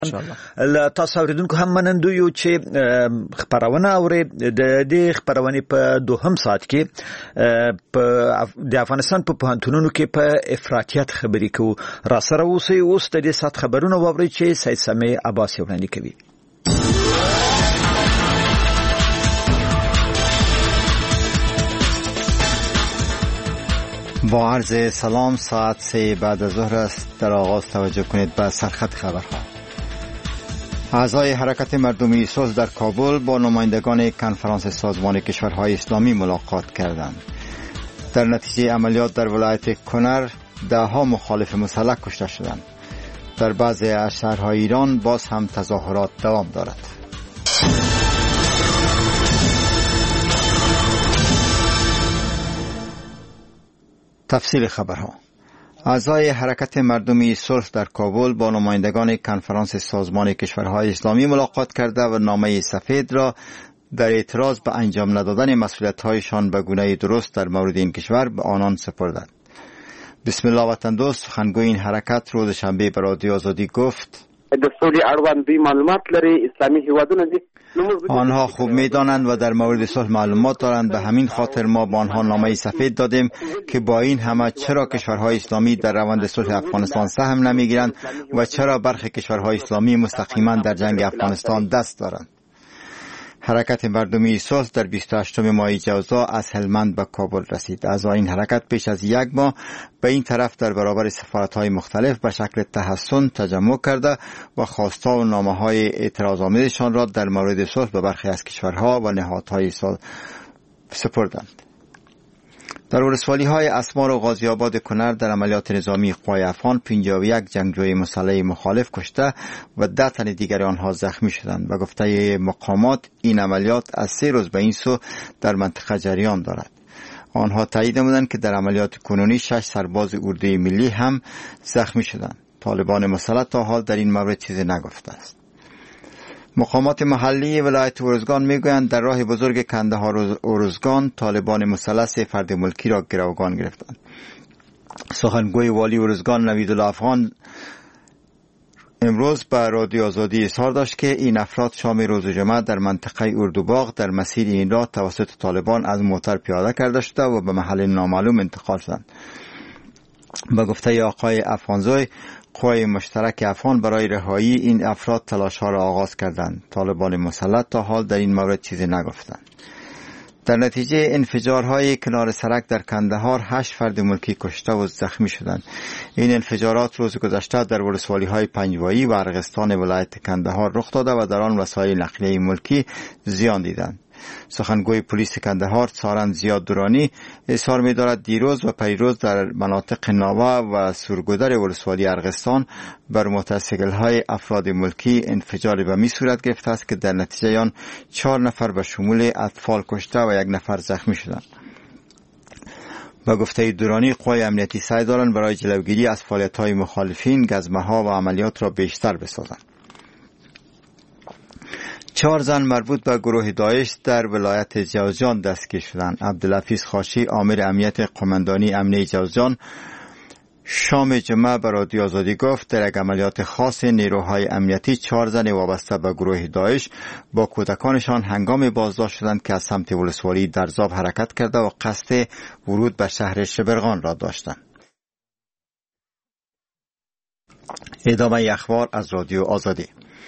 تاسو اوریدونکو هم منندو یو چې خبرونه اوري د دې خبرونه په دوهم ساعت کې د افغانستان په پوهنتونونو کې په افراطیت خبرې کوو. را سره اوس د دې ساعت خبرونه واوري چې سید سامي عباسی وړاندې کوي. با عرض سلام، ساعت 3 بعد از ظهر است. در آغاز توجه کنید به سرخط خبرها. اعضای حرکت مردمی صلح در کابل با نمایندگان کنفرانس سازمان کشورهای اسلامی ملاقات کردند. در نتیجه عملیات در ولایت کنر ده‌ها مخالف مسلح کشته شدند. در بعضی از شهرهای ایران باز هم تظاهرات دوام دارد. تفصیل خبرها. اعضای حرکت مردمی صلح در کابل با نمایندگان کنفرانس سازمان کشورهای اسلامی ملاقات کرده و نامه سفید را در اعتراض به انجام ندادن مسئولیت‌هایشان به گونه درست در مورد این کشور به آنان سپردند. بسم الله وطن دوست سخنگوی این حرکت روز شنبه به رادیو آزادی گفت: آنها خوب می‌دانند و در مورد صلح معلومات دارند. به همین خاطر ما با آنها نامه سفید دادیم که با این همه چرا کشورهای اسلامی در روند صلح افغانستان سهم نمی‌گیرند و چرا برخی کشورهای اسلامی مستقیما در جنگ افغانستان دست دارند. حرکت مردمی صلح در 28 ماه جوزا از هلمند به کابل رسید. اعضای این حرکت پیش از یک ماه به این طرف در برابر سفارت‌های مختلف به شکل تحسن تجمع کرده و خواسته و نامه‌های اعتراض‌آمیزشان را در مورد صلح به برخی از کشورها و نهادهای سپردند. در ولسوالی‌های اسمار و غازی آباد کنر در عملیات نظامی قوای افغان 51 جنگجوی مسلح مخالف کشته و 10 تن دیگر آنها زخمی شدند. و گفته مقامات این عملیات از 3 روز به این سو در منطقه جریان دارد. آنها تایید نمودند که در عملیات کنونی 6 سرباز اردوی ملی هم زخمی شدند. طالبان مسلح تا حال در این مورد چیزی نگفته است. مقامات محلی ولایت ارزگان میگویند در راه بزرگ کندهار ارزگان طالبان مسلح 3 فرد ملکی را گروگان گرفتند. سخنگوی والی ارزگان نویدالله افغان امروز به رادیو آزادی اظهار داشت که این افراد شام روز جمعه در منطقه اردوباغ در مسیر این راه توسط طالبان از موتر پیاده کرده شده و به محل نامعلوم انتقال شدند. به گفته آقای افغانزوی، قوای مشترک افغان برای رهایی این افراد تلاش‌ها را آغاز کردند. طالبان مسلح تا حال در این مورد چیزی نگفتند. در نتیجه انفجارهای کنار سرک در کندهار 8 فرد ملکی کشته و زخمی شدند. این انفجارات روز گذشته در ولسوالی‌های پنجوایی و ارغستان ولایت کندهار رخ داده و در آن وسایل نقلیه ملکی زیان دیدند. سخنگوی پلیس کندهار سارن زیاد دورانی اظهار می‌دارد دیروز و پریروز در مناطق ناوه و سورگودر ولسوالی ارغستان بر موتورسیکل‌های افراد ملکی انفجار بمی صورت گرفته است که در نتیجه آن 4 نفر به شمول اطفال کشته و 1 نفر زخمی شدند. با گفته دورانی قوای امنیتی سعی دارند برای جلوگیری از فعالیت‌های مخالفین گزمه‌ها و عملیات را بیشتر بسازند. 4 زن مربوط به گروه داعش در ولایت جوزجان دستگیر شدند. عبدالحفیظ خاشی امیر امنیت قماندانی امنیه جوزجان شام جمعه به رادیو آزادی گفت در یک عملیات خاص نیروهای امنیتی 4 زن وابسته به گروه داعش با کودکانشان هنگام بازداشت شدند که از سمت ولسوالی درزاب حرکت کرده و قصد ورود به شهر شبرغان را داشتند. ادامه اخبار از رادیو آزادی.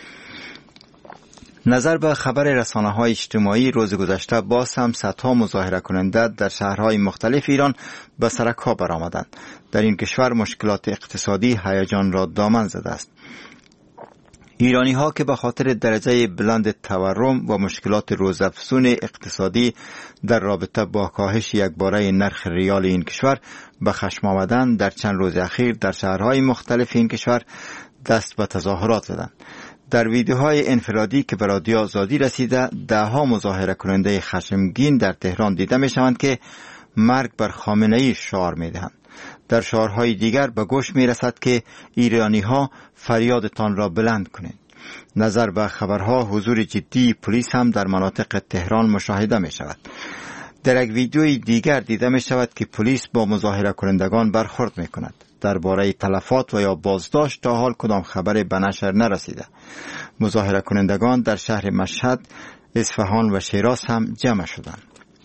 نظر به خبر رسانه‌های اجتماعی روز گذشته باز هم صدها مظاهره کننده در شهرهای مختلف ایران به سرک‌ها برآمدند. در این کشور مشکلات اقتصادی هیجان را دامن زده است. ایرانی‌ها که به خاطر درجه بلند تورم و مشکلات روزافزون اقتصادی در رابطه با کاهش یکباره نرخ ریال این کشور به خشم آمدند، در چند روز اخیر در شهرهای مختلف این کشور دست به تظاهرات زدند. در ویدیوهای انفرادی که به رادیو آزادی رسیده، 10 مظاهره کننده خشمگین در تهران دیده می شوند که مرگ بر خامنه‌ای شعار می دهند. در شعارهای دیگر به گوش می رسد که ایرانی‌ها فریادتان را بلند کنید. نظر به خبرها حضور جدی پلیس هم در مناطق تهران مشاهده می شود. در یک ویدیوی دیگر دیده می شود که پلیس با مظاهره کنندگان برخورد می کند. درباره تلفات و یا بازداشت تا حال کدام خبر به نشر نرسیده. مظاهره کنندگان در شهر مشهد، اصفهان و شیراز هم جمع شدند.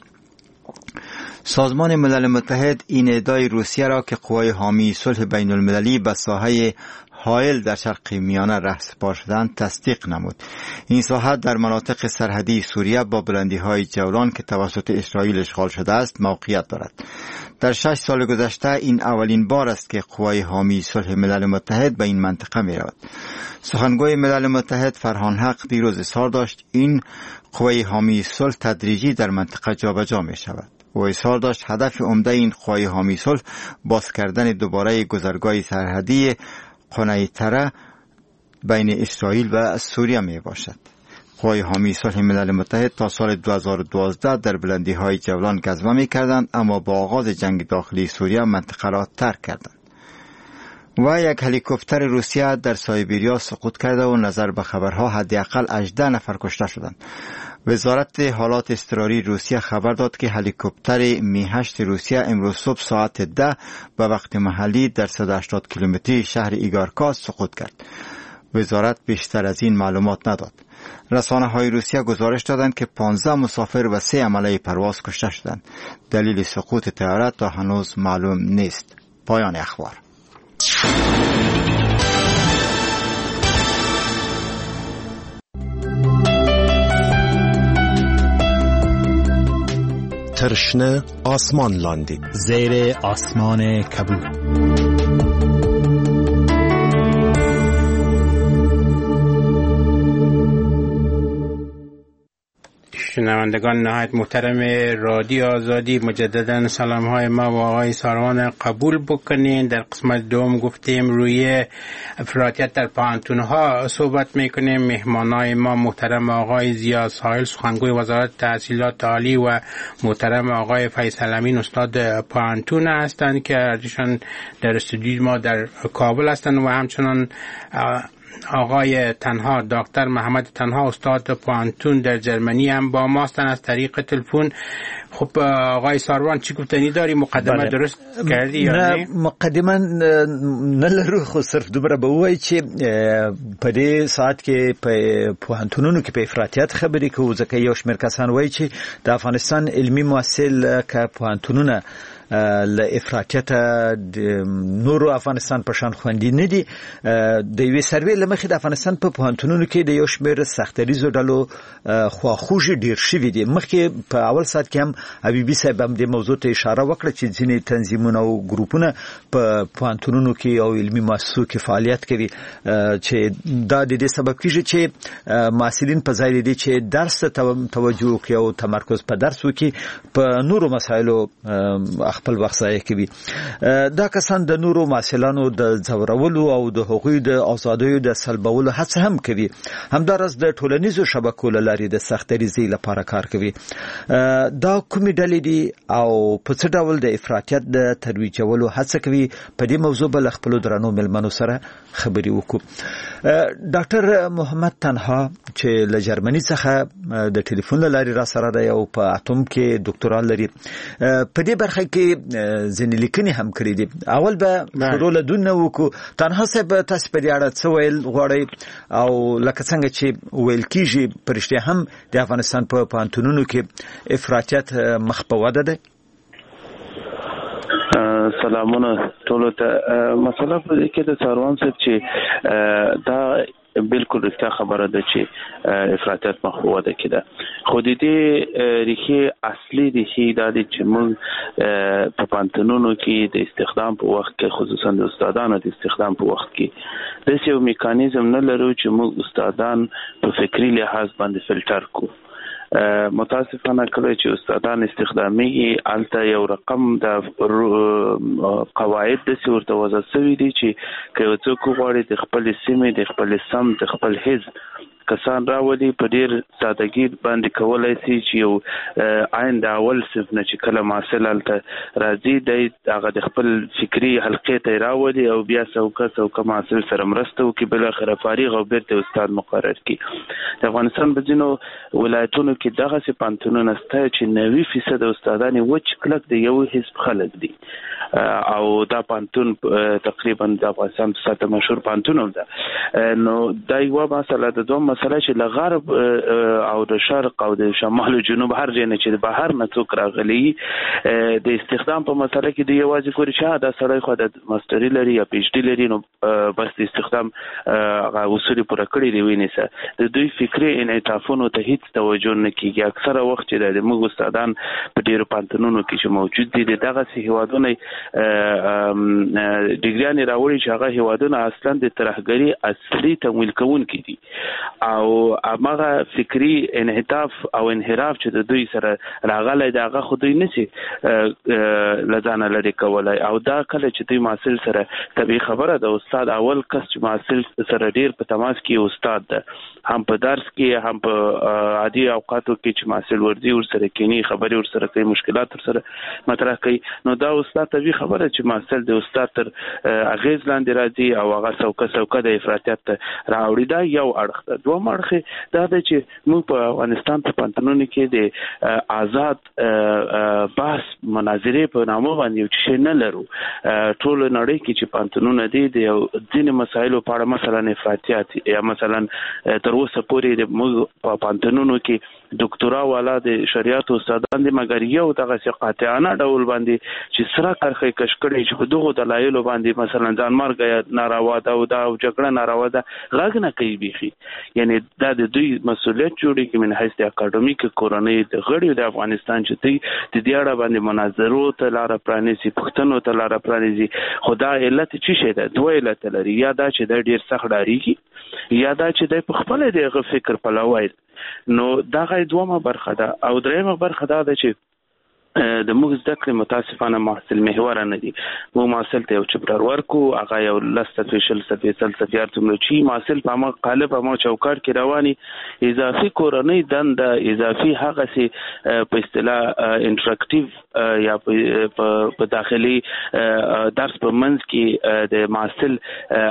سازمان ملل متحد این ادعای روسیه را که قوای حامی صلح بین المللی به ساحه حائل در شرق میانه رهسپار شدند تصدیق نمود. این ساحه در مناطق سرحدی سوریه با بلندی‌های جولان که توسط اسرائیل اشغال شده است موقعیت دارد. در 6 سال گذشته این اولین بار است که قوای حامی صلح ملل متحد به این منطقه می رود. سخنگوی ملل متحد فرهان حق دیروز اظهار داشت این قوای حامی صلح تدریجی در منطقه جابجا می شود. و اظهار داشت هدف عمده این قوای حامی صلح باز کردن دوباره گذرگاه سرحدی قنیطره بین اسرائیل و سوریه می باشد. قوای حامی صلح ملل متحد تا سال 2012 در بلندی‌های جولان غزو می کردند، اما با آغاز جنگ داخلی سوریه منطقه را ترک کردند. و یک هلیکوپتر روسیه در سایبریا سقوط کرده و نظر به خبرها حداقل 18 نفر کشته شدند. وزارت حالات اضطراری روسیه خبر داد که هلیکوپتر می-8 روسیه امروز صبح ساعت 10 به وقت محلی در 180 کیلومتری شهر ایگارکا سقوط کرد. وزارت بیشتر از این معلومات نداد. رسانه‌های روسیه گزارش دادند که 15 مسافر و 3 عمله پرواز کشته شدند. دلیل سقوط طیاره تا هنوز معلوم نیست. پایان اخبار. ترشنه آسمان لاندی زیر آسمان کبود. شنوندگان نهایت محترم رادیو آزادی، مجددا سلام های ما و آقای ساروان قبول بکنین. در قسمت دوم گفتیم روی افراطیت در پانتونها صحبت میکنیم. مهمانای ما محترم آقای زیا ساحل سخنگوی وزارت تحصیلات عالی و محترم آقای فیصل امین استاد پانتون هستند که ارجشان در استودیو ما در کابل هستند و همچنان آقای تنها دکتر محمد تنها استاد پانتون در جرمنی هم با ما هستند از طریق تلفن. خب آقای ساروان چی گفتنی داری؟ مقدمه درست کردی یا نه؟ مقدمه نه لرو، خو صرف دوباره به وایي چې په دې ساعت کې په پوهنتونونو کې په افراطیت خبرې کوو، ځکه یو شمېر کسان وایي چې د افغانستان علمي محصل که پوهنتونونه له افراطیت نورو افغانستان په شان خوندي نه دي. د یوې سروې له مخې د افغانستان په پوهنتونونو کې د یو شمېر سختریزو ډلو خواخوږي ډېر شوي دي. مخکې په اول ساعت کې هم حبیبي صاحب هم د موضوع ته اشاره وکړه چې ځینې تنظیمونه او ګروپونه په پوهنتونونو کې او علمي مؤسسو کې فعالیت کوي چې دا د دې سبب کیږي چې محصلین په ځای دي چې درس ته توجه وکړي او تمرکز په درس وکړي، په نورو مسایلو خپل وخت ضایع کوي. دا کسان د نورو محصلانو د ځورولو او د حقوقي د آزادیو د سلبولو هڅه هم کوي. همدارس د ټولنیزو شبکو له لارې د سختریزۍ لپاره کار کوي. دا کومې ډلې دي او په څه ډول د افراطیت د ترویجولو هڅه کوي؟ په دې موضوع به له خپلو درنو مېلمنو سره خبرې وکړو. ډاکټر محمد تنها چې له جرمني څخه د ټلیفون له لارې را سره دی او په اتوم کې دکتورا لري، په دې برخه کې ځینې لیکنې هم کړې دي. اول به شروع له دون نه وکړو. تنها صاحب تاسو په دې اړه څه ویل غواړئ او لکه څنګه چې ویل کېږي په رښتیا هم د افغانستان په پوهنتونونو کې افراطیت مخ په وده ده؟ سلامونه ټولو ته. مسله په دې کې د ساروان صاحب چې دا بالکل رښتیا خبره ده چې افراطیت مخ په وده کې ده، خو د دې ریښې اصلي ریښې دا دي چې موږ په پوهنتونونو کې د استخدام په وخت کې، خصوصا د استادانو د استخدام په وخت کې داسې یو میکانیزم نه لرو چې موږ استادان په فکري لحاظ باندې فلټر کو. متاسفانه کله چې استادان استخدامي الته یو رقم د قواعد د ورته وضع شوی دي چې که څوک غواړي د خپل سیمې، د خپل سم، د خپل حزب کسان راولي په ډیر سادهګي باندې کولای شي چې یو عین د اول صف نه چې کله محصل هلته راځي هغه د خپل فکري حلقې ته راولي او بیا څوکه محصل سره مرسته وکړي، بالاخره فارغ او بیرته استاد مقرر کړي. د افغانستان په ځینو ولایتونو کې دغسې پوهنتونونه شته چې 90% استادان وچ کلک د یو حزب خلک دي او دا پوهنتون تقریبا د افغانستان په سطح مشهور پوهنتون هم ده. نو دا یوه مسله ده. دوم مسله چې له غرب او د شرق او د شمال او جنوب هر ځای نه چې د بهر نه څوک راغلي د استخدام په مسله کې د یوازې ګوري چې دا سړی خو د ماستري لري یا پی ایچ ډي لري نو بس د استخدام هغه اصول پوره کړي دی ونیسه. د دوی فکري انعطافونو ته هیڅ توجه نه کیږي. اکثره وخت چې د موږ استادان په ډیرو پوهنتونونو کې چې موجود دي دغسې هیوادونه ډیګریانې راوړي چې هغه هیوادونه اصلا د ترهګري اصلي تمویل کوونکي دي او هغه فکري انحطاف او انحراف چې د دوی سره راغلی دی هغه خو دوی نشي له ځانه لرې کولی او دا کله چې دوی محصل سره طبیعي خبره ده. استاد اول کس چې محصل سره ډیر په تماس کې استاد ده، هم په درس کې هم په عادي اوقاتو کې چې محصل ورځي ورسره کینی خبرې ورسره کوي مشکلات ورسره مطرح کوي. نو دا استاد طبیعي خبره چې محصل د استاد تر اغیز لاندې راځي او هغه څوکه د افراطیت راوړي. دا یو اړخ ده. دوم اړخ دا ده چې موږ په افغانستان په پوهنتونونو کې د آزاد بحث مناظرې په نامه باندې یو شی نه لرو. ټول نړۍ کې چې پوهنتونونه دي د ځینې مسایلو په اړه مثلا افراطیت یا مثلا تر اوسه پورې د موږ په پوهنتونونو کې ډاکټرا والا د شریعت استادان دي مګر یو دغه قاطعانه ډول باندې چې سره کرخې کش کړي چې په دغه دلایلو باندې مثلا ځان مرګ ناروا ده او دا جګړه ناروا ده غږ نه کوي بيخي. یعنی دا د دوی مسؤلیت جوړي کې من حیث د اکاډمیک کورنۍ د غړي د افغانستان چې دوی د دې اړه باندې مناظرو ته لار پرانیزي پښتنو ته لار پرانیزي. خدا علت چې شه ده دوه علت لري. یا دا چې د ډیر سخت ډاریږي یا دا چې د خپل د فکر په لوي. نو دا غي دومره برخه ده. او دریمه برخه ده چې د موږ زده کړې متاسفانه محصل محور نه دي. موږ محصل ته یو چپټر ورکو هغه یو لسته فیشل سپیشل سفیار څومره چې محصل په ما قالب ما چوکاټ کې رواني اضافي کورنۍ دنده اضافي هغه سي په اصطلاح انټراکټیو یا په داخلي درس په منځ کې د محصل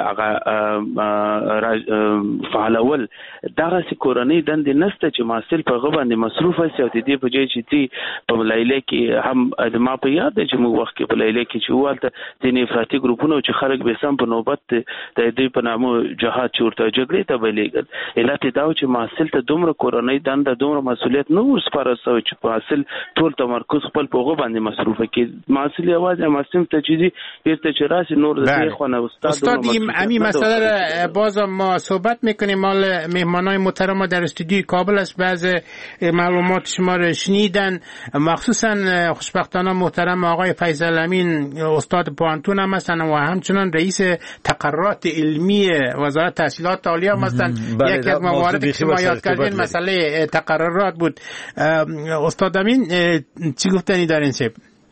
هغه فعالول دغه سي کورنۍ دنده نسته چې محصل په غو باندې مصروف وي او د دې په ځای چې دی په لایله کې هم د ما په یاد چې موږ وخت کې په لایله کې چې والته د افراطي ګروپونو چې خلک به سم په نوبت د دې په نامو جهاد چورته جګړې ته ویلېږي. علت دا چې محصل ته دومره کورنۍ دنده دومره مسؤلیت نه ورسپارل شوی چې محصل ټول تمرکز خپل په غو باندې مصروف کړي. محصل یوازې محصل ته چې بیرته چې راشي نور د دې خونه استاد همین مسئله باز ما صحبت میکنیم. مال مهمانای محترم در استودیوی کابل است. بعض معلومات شما رو شنیدن مخصوصا خوشبختانه محترم آقای فیضل امین استاد پوهنتون هم هستن و همچنان رئیس تقررات علمی وزارت تحصیلات عالی هم هستن. یکی از مواردی که ما یاد کردیم مسئله تقررات بود. استاد امین چی گفتنی دارین شب؟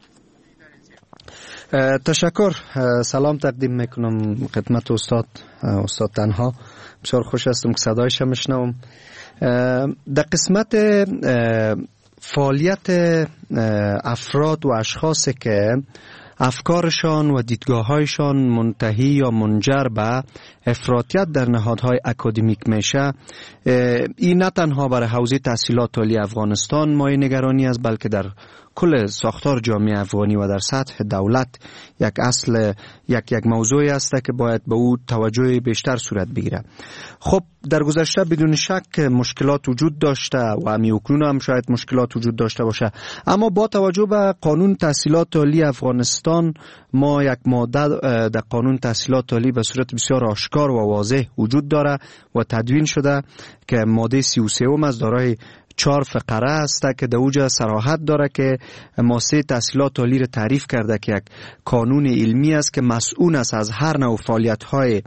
تشکر. سلام تقدیم میکنم خدمت استاد تنها. بسیار خوش هستم که صدایش میشنوم. در قسمت فعالیت افراد و اشخاصی که افکارشان و دیدگاه‌هایشان منتهی یا منجر به افراطیت در نهادهای اکادمیک میشه، این نه تنها برای حوزه تحصیلات عالی افغانستان مایه نگرانی است بلکه در کل ساختار جامعه افغانی و در سطح دولت یک موضوعی است که باید به او توجه بیشتر صورت بگیره. خب در گذشته بدون شک مشکلات وجود داشته و اکنون هم شاید مشکلات وجود داشته باشه، اما با توجه به قانون تحصیلات عالی افغانستان ما یک ماده در قانون تحصیلات عالی به صورت بسیار آشکار و واضح وجود داره و تدوین شده که ماده 33 از دارای 4 فقره است که در اوجه صراحت داره که مؤسسه تحصیلات عالی را تعریف کرده که یک قانون علمی است که مسئول است از هر نوع فعالیت‌های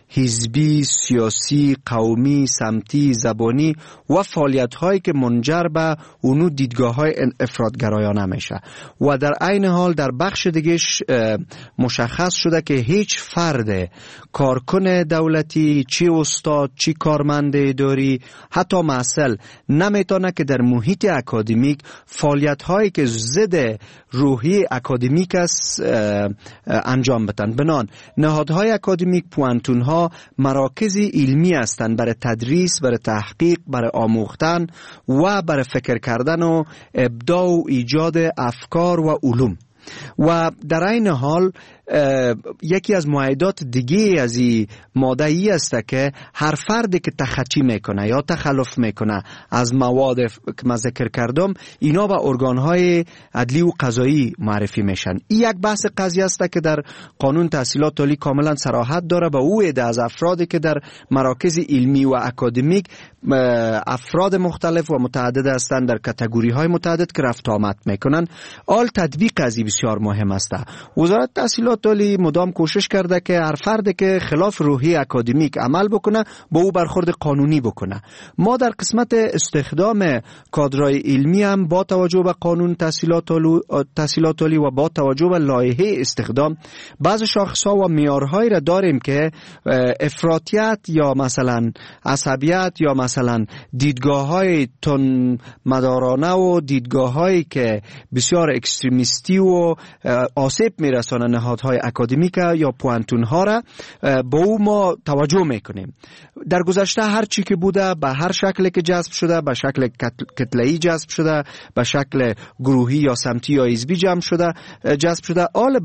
حزبی، سیاسی، قومی، سمتی، زبانی و فعالیت‌هایی که منجر به اونو دیدگاه‌های افراطگرایانه میشه. و در عین حال در بخش دیگهش مشخص شده که هیچ فرد کارکن دولتی، چی استاد، چی کارمند اداری، حتی معسل نمیتونه که در محیط اکادمیک فعالیت‌هایی که ضد روحی اکادمیک است انجام بدن. بنان نهادهای اکادمیک، پوانتون‌ها مراکز علمی هستند برای تدریس، برای تحقیق، برای آموختن و برای فکر کردن و ابداع و ایجاد افکار و علوم. و در این حال یکی از معاهدات دیگه از این ماده ای است که هر فردی که تخطی میکنه یا تخلف میکنه از مواد که من ذکر کردم، اینا به ارگانهای عدلی و قضایی معرفی میشن. این یک بحث قضیه است که در قانون تحصیلات عالی کاملا صراحت داره. به او عده از افرادی که در مراکز علمی و اکادمیک افراد مختلف و متعدد هستند در کاتگوری های متعدد که رفت آمد میکنن. آل تطبیق از این بسیار مهم است. وزارت تحصیلات عالی مدام کوشش کرده که هر فردی که خلاف روحی اکادمیک عمل بکنه با او برخورد قانونی بکنه. ما در قسمت استخدام کادرای علمی هم با توجه به قانون تحصیلات عالی و با توجه به لایحه استخدام بعض شاخص‌ها و معیارهایی را داریم که افراطیت یا مثلا عصبیت یا مثلا دیدگاه‌های تن مدارانه و دیدگاه‌هایی که بسیار اکستریمیستی و آسیب میرسانه نهادهای اکادمیک یا پوانتون‌ها را با او ما توجه میکنیم. در گذشته هر چی که بوده به هر شکلی که جذب شده، به شکل کتله‌ای جذب شده، به شکل گروهی یا سمتی یا حزبی جذب شده.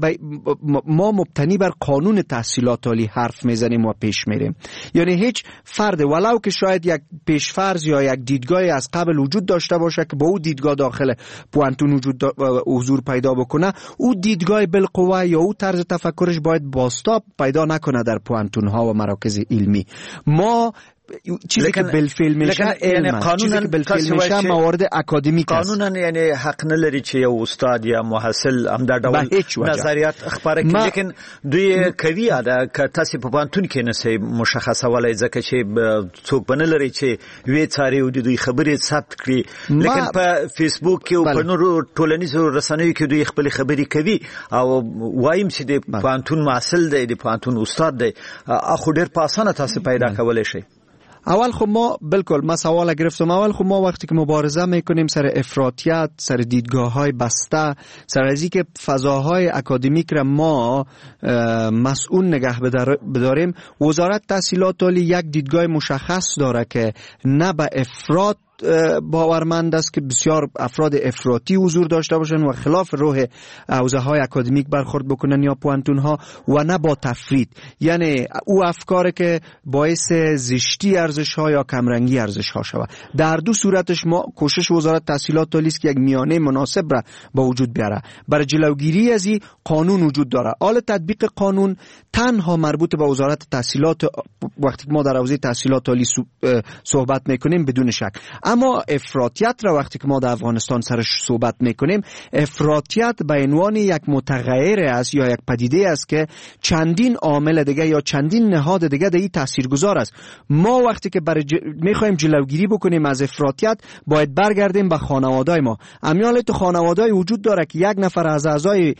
ما مبتنی بر قانون تحصیلات عالی حرف میزنیم و پیش میریم. یعنی هیچ فرد ولو که شاید یک پیشفرض یا یک دیدگاهی از قبل وجود داشته باشه که با او دیدگاه داخل پوانتون حضور پیدا بکنه، او دیدگاه بالقوه یا او طرز تفکرش باید بازتاب پیدا نکنه در پوانتون ها و مراکز علمی. ما چیزی که بالفعل میشه یعنی قانونا بالفعل میشه موارد اکادمیک است. قانونا یعنی حق نداری چې یو استاد یا محصل هم در ډول نظریات خبره کوي، لیکن دوی کوي دا که تاسو په پانتون کې نسې مشخصه ولای ځکه چې څوک بنل لري چې وی څاري او دوی خبرې ثبت کړي، لیکن په فیسبوک کې او په نورو ټولنیزو رسنیو کې دوی خپل خبرې کوي او وایم چې د پانتون محصل دی، د پانتون استاد دی، اخو ډیر په اسانه تاسو پیدا کولای شئ. اول خب ما بالکل ما سوال گرفتم. اول خب ما وقتی که مبارزه میکنیم سر افراطیت، سر دیدگاه‌های بسته، سر از اینکه فضاهای اکادمیک را ما مسئول نگه بداریم، وزارت تحصیلات عالی یک دیدگاه مشخص داره که نه به افراط باورمند است که بسیار افراد افراطی حضور داشته باشن و خلاف روح حوزه های اکادمیک برخورد بکنن یا پوانتون ها، و نه با تفرید، یعنی او افکار که باعث زشتی ارزش ها یا کمرنگی ارزش ها شود. در دو صورتش ما کوشش وزارت تحصیلات عالی است که یک میانه مناسب را با وجود بیاره. برای جلوگیری از این قانون وجود داره. حال تطبیق قانون تنها مربوط به وزارت تحصیلات، وقتی ما در حوزه تحصیلات عالی صحبت میکنیم بدون شک. اما افراطیت را وقتی که ما در افغانستان سرش صحبت میکنیم، افراطیت به عنوان یک متغیر است یا یک پدیده است که چندین عامل دیگه یا چندین نهاد دیگه در این تاثیرگذار است. ما وقتی که میخوایم جلوگیری بکنیم از افراطیت، باید برگردیم به خانواده‌های ما. امیال تو خانواده‌ای وجود داره که یک نفر از اعضای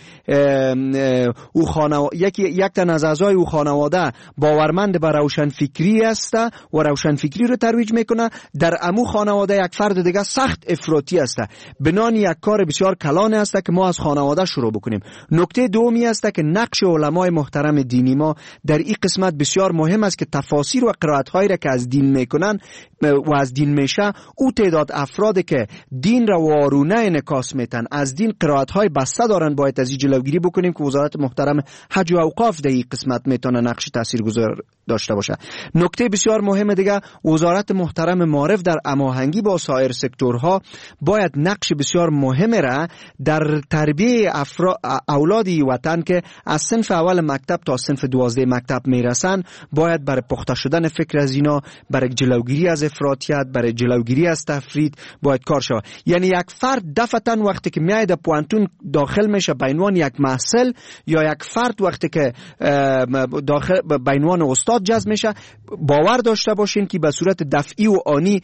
او یک تن از اعضای او خانواده باورمند به روشنفکری است و روشنفکری رو ترویج میکنه، در امو خانواده یک فرد دیگه سخت افراطی است. بنان یک کار بسیار کلانه است که ما از خانواده شروع بکنیم. نکته دومی است که نقش علمای محترم دینی ما در این قسمت بسیار مهم است که تفاسیر و قرائت‌هایی را که از دین میکنن و از دین میشه، او تعداد افرادی که دین را وارونه انعکاس میتن از دین قرائت‌های بسته دارن، باید از این جلوگیری بکنیم که وزارت محترم حج و اوقاف در این قسمت میتونه نقش تاثیرگذار داشته باشه. نکته بسیار مهم دیگه، وزارت محترم معارف در هماهنگی با سایر سکتورها باید نقش بسیار مهم را در تربیه اولادی وطن که از صنف اول مکتب تا صنف 12 مکتب میرسن باید برای پخته شدن فکر از اینا، برای جلوگیری از افراطیت، برای جلوگیری از تفرید باید کار شود. یعنی یک فرد دفعتاً وقتی که میاد در پوانتون داخل میشه به عنوان یک محصل، یا یک فرد وقتی که داخل به عنوان استاد جذب میشه، باور داشته باشین که به صورت دفعی و آنی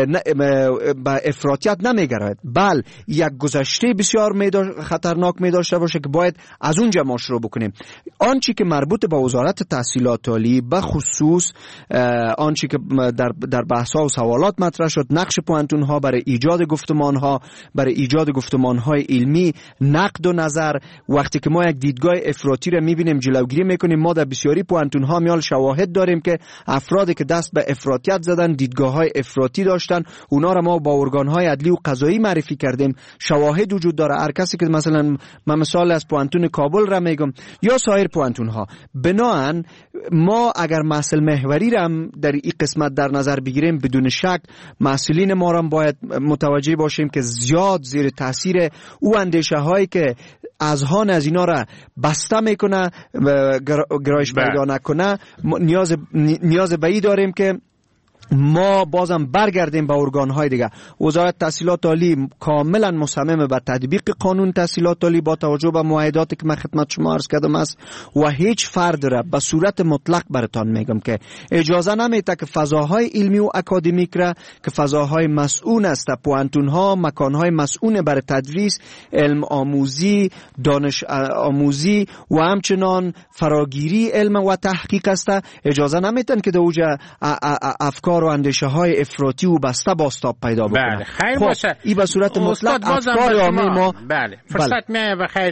به افراطیت نمیگرد، بل یک گذشته بسیار خطرناک می داشته باشه که باید از اونجا ما شروع بکنیم. آنچه که مربوط به وزارت تحصیلات عالی، به خصوص آنچه که در بحث‌ها و سوالات مطرح شد، نقش پوانتون ها برای ایجاد گفتمان ها، برای ایجاد گفتمان های علمی، نقد و نظر. وقتی که ما یک دیدگاه افراطی را میبینیم جلوگیری میکنیم، ما در بسیاری پوانتون ها میال شواهد داریم که افرادی که دست به افراطیت زدن دیدگاه های افراطی داشتن، اونا را ما با ارگان های عدلی و قضایی معرفی کردیم، شواهد وجود داره. هر کسی که مثلا من مثال از پوانتون کابل را میگم یا سایر پوانتون ها، بناهن ما اگر محصل محوری را در این قسمت در نظر بگیریم، بدون شک مسئولین ما را باید متوجه باشیم که زیاد زیر تاثیر او اندیشه هایی که اذهان از اینا را بسته میکنه، گرایش پیدا نکنه، نیاز به این داریم که ما بازم برگردیم به ارگان‌های دیگه. وزارت تحصیلات عالی کاملا مصمم به تطبیق قانون تحصیلات عالی با توجه به معاهداتی که من خدمت شما عرض کردم است و هیچ فرد را به صورت مطلق براتون میگم که اجازه نمیده که فضاهای علمی و اکادمیک را که فضاهای مسئول است، پوانتون‌ها مکان‌های مسئول برای تدریس، علم آموزی، دانش آموزی و همچنان فراگیری علم و تحقیق است، اجازه نمیدن که در اوجا افکار و اندیشه های افراطی و بسته باستاب پیدا بکنه. بله خیر باشه. این به صورت مطلق افکار عامه ما. بله فرصت میایه بخیر.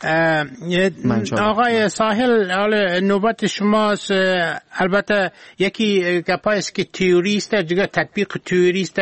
آقای ساحل، حالا نوبت شماست. البته یکی گپایست که تئوریست دیگه تطبیق تئوریست،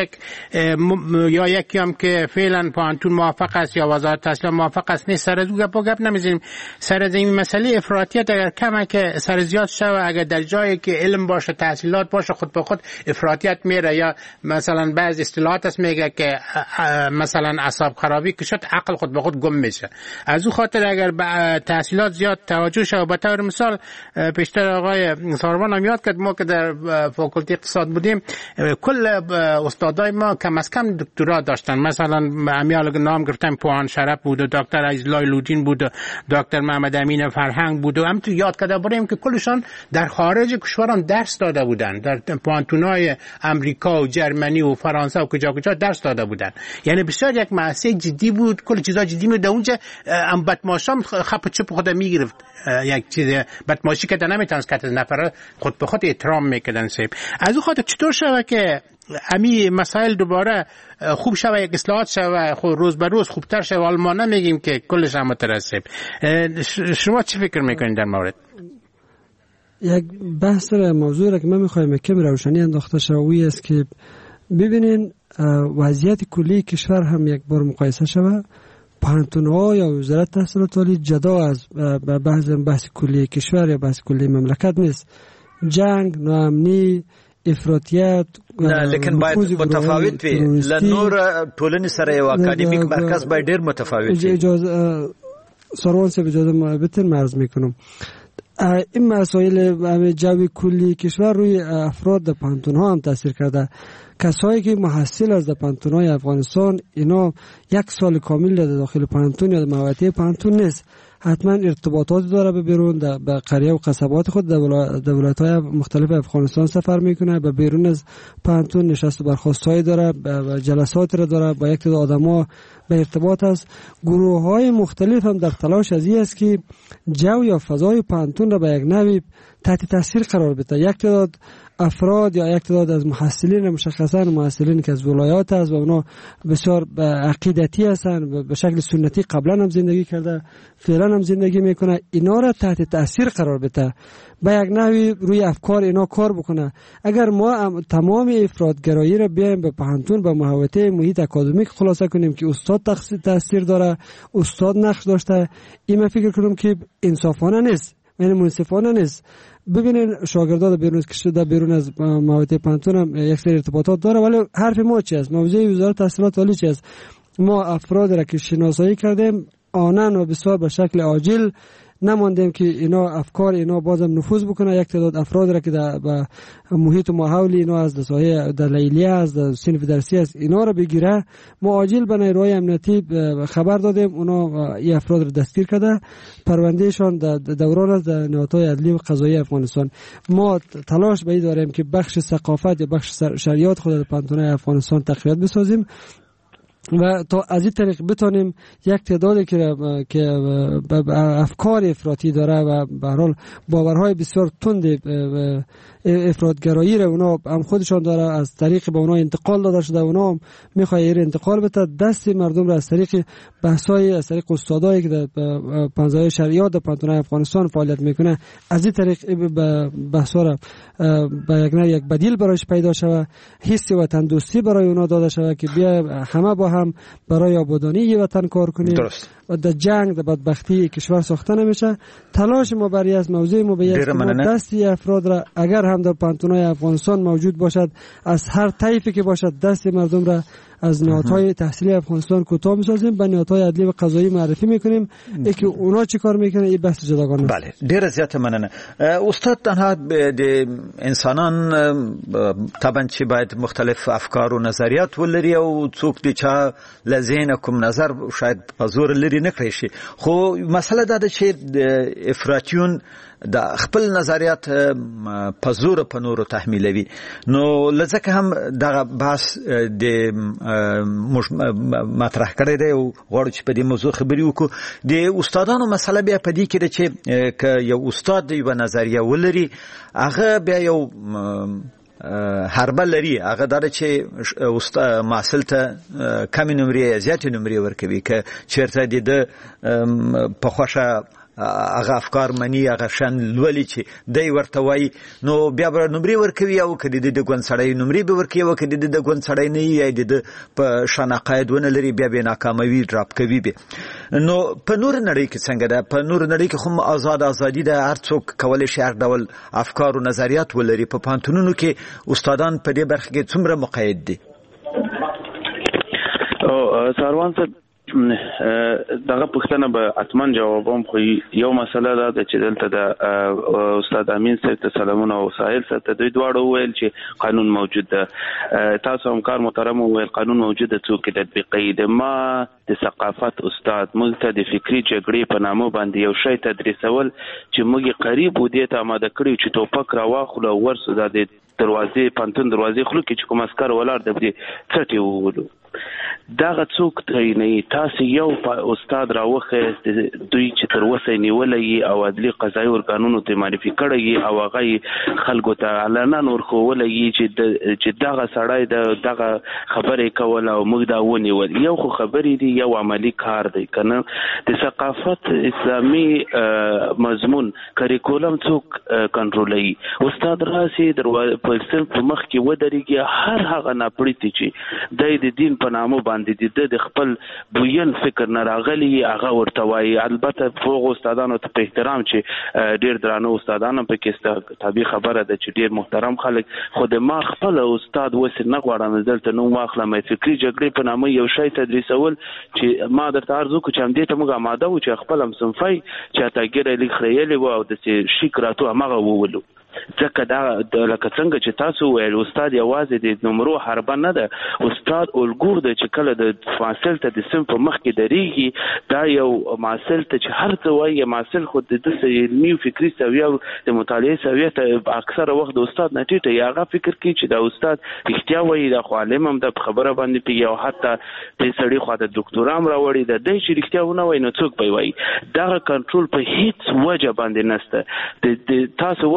یا یکی هم که فعلا پوانتون موافق است یا وزارت تحصیلات موافق است. نیست سر از گپ نمیزنیم. سر از این مسئله افراطیت اگر کمه که سر زیاد شوه، اگر در جایی که علم باشه تحصیلات باشه خود به خود افراطیت میره. یا مثلا بعض اصطلاحات است میگه که مثلا اعصاب خرابی که شد عقل خود به خود گم میشه. از او خاطر اگر به تحصیلات زیاد توجه شه، به طور مثال پیشتر آقای ساروان هم یاد کرد، ما که در فاکولته اقتصاد بودیم کل استادای ما کم از کم دکترا داشتن. مثلا امیال نام گرفتن پوان شرف بود، دکتر عزیزالله لودین بود، دکتر محمد امین فرهنگ بود، هم تو یاد کرده بودیم که کلشان در خارج کشوران درس داده بودن، در پوانتونای امریکا و جرمنی و فرانسه و کجا درس داده بودن. یعنی بسیار یک مؤسسه جدی بود، کل چیزا جدی بود. اونجا ام بدماشام خپ چپ خود میگرفت، یک چیز بدماشی که نمیتونست که نفر خود به خود احترام میکردن. سیب از اون خاطر چطور شوه که امی مسائل دوباره خوب شوه، یک اصلاحات شوه، خود روز به روز خوبتر شوه؟ آلمان نمیگیم که کلش هم مترسب. شما چی فکر میکنید در مورد؟ یک بحث موضوع را که من میخوایم کمی روشنی انداخته شوی است که ببینین وضعیت کلی کشور هم یک بار مقایسه شوه. پوانتون‌ها یا وزارت تحصیلات عالی جدا از بحث کلی کشور یا بحث کلی مملکت نیست. جنگ، ناامنی، افراطیت، لیکن باید متفاوت وي. لنور ټولنې سره یو اکادمیک مرکز باید ډیر متفاوت وي. سروان صاحب اجازه بتن عرض میکنم. این مسائل جوی کلی کشور روی افراد در پوانتون‌ها هم تاثیر کرده. کسایی که محصل از پوانتون‌های افغانستان، اینا یک سال کامل در داخل پوانتون یا در محوطه پوانتون نیست، حتما ارتباطات داره به بیرون، به قریه و قصبات خود در ولایت‌های مختلف افغانستان سفر میکنه، به بیرون از پوانتون نشست و برخاست‌های داره، به جلسات را داره، با یک تعداد آدم‌ها به ارتباط است. گروه‌های مختلف هم در تلاش از این است که جو یا فضای پوانتون را به یک نوعی تحت تاثیر قرار بده. یک تعداد افراد یا یک تعداد از محصلین، مشخصا محصلین که از ولایات است و اونا بسیار عقیدتی هستند، به شکل سنتی قبلا هم زندگی کرده، فعلا هم زندگی میکنه، اینا را تحت تاثیر قرار بده، به یک نحوی روی افکار اینا کار بکنه. اگر ما تمام افراطگرایی را بیایم به پوانتون، به محوطه محیط اکادمیک خلاصه کنیم که استاد تاثیر داره، استاد نقش داشته، این من فکر کنم که انصافانه نیست، یعنی منصفانه نیست. ببینین شاگردان بیرون کشور بیرون از محوطه پانتون هم یک سری ارتباطات داره، ولی حرف ما چی است؟ موضوع وزارت تحصیلات عالی چی است؟ ما افراد را که شناسایی کردیم آنن و بسیار به شکل عاجل نماندیم که اینا افکار اینا بازم نفوذ بکنه. یک تعداد افراد را که در محیط ماحولی اینا از ساحه دلیلیه از صنف درسی است اینا را بگیره، ما عاجل به نیروهای امنیتی خبر دادیم، اونا این افراد را دستگیر کرده، پروندهشان در دوران است در نهادهای عدلی و قضایی افغانستان. ما تلاش به این داریم که بخش ثقافت یا بخش شریعت خود در پانتون‌های افغانستان تقویت بسازیم و تا از این طریق بتونیم یک تعدادی که افکار افراطی داره و به هر حال باورهای بسیار تند افراطگرایی را اونا هم خودشان داره، از طریق به اونا انتقال داده شده، اونا هم میخواد این انتقال بده دست مردم را از طریق بحث‌های از طریق استادایی که در پنجاه شریعت در پانتون‌های افغانستان فعالیت میکنه از این طریق بحث‌ها را به یک بدیل برایش پیدا شود، حس وطن دوستی برای اونا داده شود که بیا همه با هم برای آبادانی وطن کار کنیم. درست. و در جنگ در بدبختی کشور ساخته نمیشه. تلاش ما برای از موضوع ما به دستی افراد را اگر هم در پانتون‌های افغانستان موجود باشد از هر طیفی که باشد دست مردم را از نهادهای تحصیلی افغانستان کوتاه می‌سازیم، به نهادهای عدلی و قضایی معرفی می‌کنیم که اونا چی کار می‌کنن این بحث جداگانه است. بله ډیر زیات مننه استاد. تنها د انسانان طبعا چې باید مختلف افکار و نظریات ولري او څوک دي چې لزین کوم نظر شاید حضور لري نه کړی شي، خو مسله دا ده چې افراطیون د خپل نظریات په زور په نورو تحمیلوي. نو لځکه هم دغه بحث د مطرح کړی دی او غواړو چې په دې موضوع خبرې وکړو. د استادانو مسله بیا په دې کې ده چې که یو استاد یوه نظریه ولري هغه بیا یو حربه لري، هغه دا چې محصل ته کمې نمرې یا زیاتې نمرې ورکوي که چېرته د په خوښه هغه افکار مني هغه شان لولي چې دی ورته وایي نو بیا به نمرې ورکوي او که د ګوند سړی نمرې به ورکوي او که د ګوند سړی نه یا د په شان عقاید ونه لري بیا به ناکاموي ډراپ کوي به. نو په نور نړۍ کې څنګه ده؟ په نور نړۍ کې خو ازادي ده، هر څوک کولی شي هر ډول افکار و نظریات ولري. په پوهنتونونو کې استادان په دې برخه کې څومره مقید دي؟ ساروان صاحب دغه پوښتنه به حتما جوابوم، خو یو مسله دا ده چې دلته د استاد امین صاحب ته سلامونه او ساحل صاحب ته دوی دواړه وویل چې قانون موجود ده. تاسو همکار محترم وویل قانون موجود ده، څوک تطبیقوي؟ د ما د ثقافت استاد موږ ته د فکري جګړې په نامه باندې یو شی تدریسول چې موږ قریب و دې ته آماده کړي چې ټوپک راواخلو او ورسو د دروازې پانتون دروازې خلو کې چې کوم عسکر ولاړ د دې څټې وولو. دغه څوک نه تاسو یو استاد راوخه دوی چې تر اوسه نیولې او عدلي قضایي ورګانونو ته معرفي کړی او هغه خلکو ته علنا نور خولې چې دغه سړی دغه خبرې کول او موږ دا ونیول. یو خو خبرې دی یو عملی کار دی کنه. د ثقافت اسلامي مضمون کریکولم څوک کنټرولوي؟ استاد راسي دروازه په صنف مخ کې ودرېږي هر هغه ناپړیتی چې د دین په نامه باندې د خپل بوین فکر نه راغلی هغه ورته وایي. البته فوق استادانو ته په احترام چې ډیر درانه استادانو په کې تابع خبره ده چې ډیر محترم خلک، خو د ما خپل استاد وسه نه غواړم دلته نو واخلم فکری جګړې په نامه یو شی تدریسول چې ما درته ارزو کو چې هم دې ته موږ آماده و چې خپل هم صنفي چې تاګره لیک خریلې و او د شکراتو هغه وولو. ځکه دا لکه څنګه چې تاسو ویل استاد یوازې د نمرو حربه نه ده، استاد الګور د چې کله د فاصل ته د سم په مخ کې درېږي دا یو ماسل ته چې هر څه وایي ماسل خود د علمي او فکري سویه د مطالعې سویه ته اکثره وخت د استاد نه ټیټه یا هغه فکر کوي چې دا استاد احتیا وایي د عالم هم د خبره باندې پیږي او حتی د سړي خو د ډاکټورام راوړي د دې چې احتیا ونه وایي نو څوک به وایي. دا کنټرول په هیڅ وجه باندې نشته. د تاسو ورسې د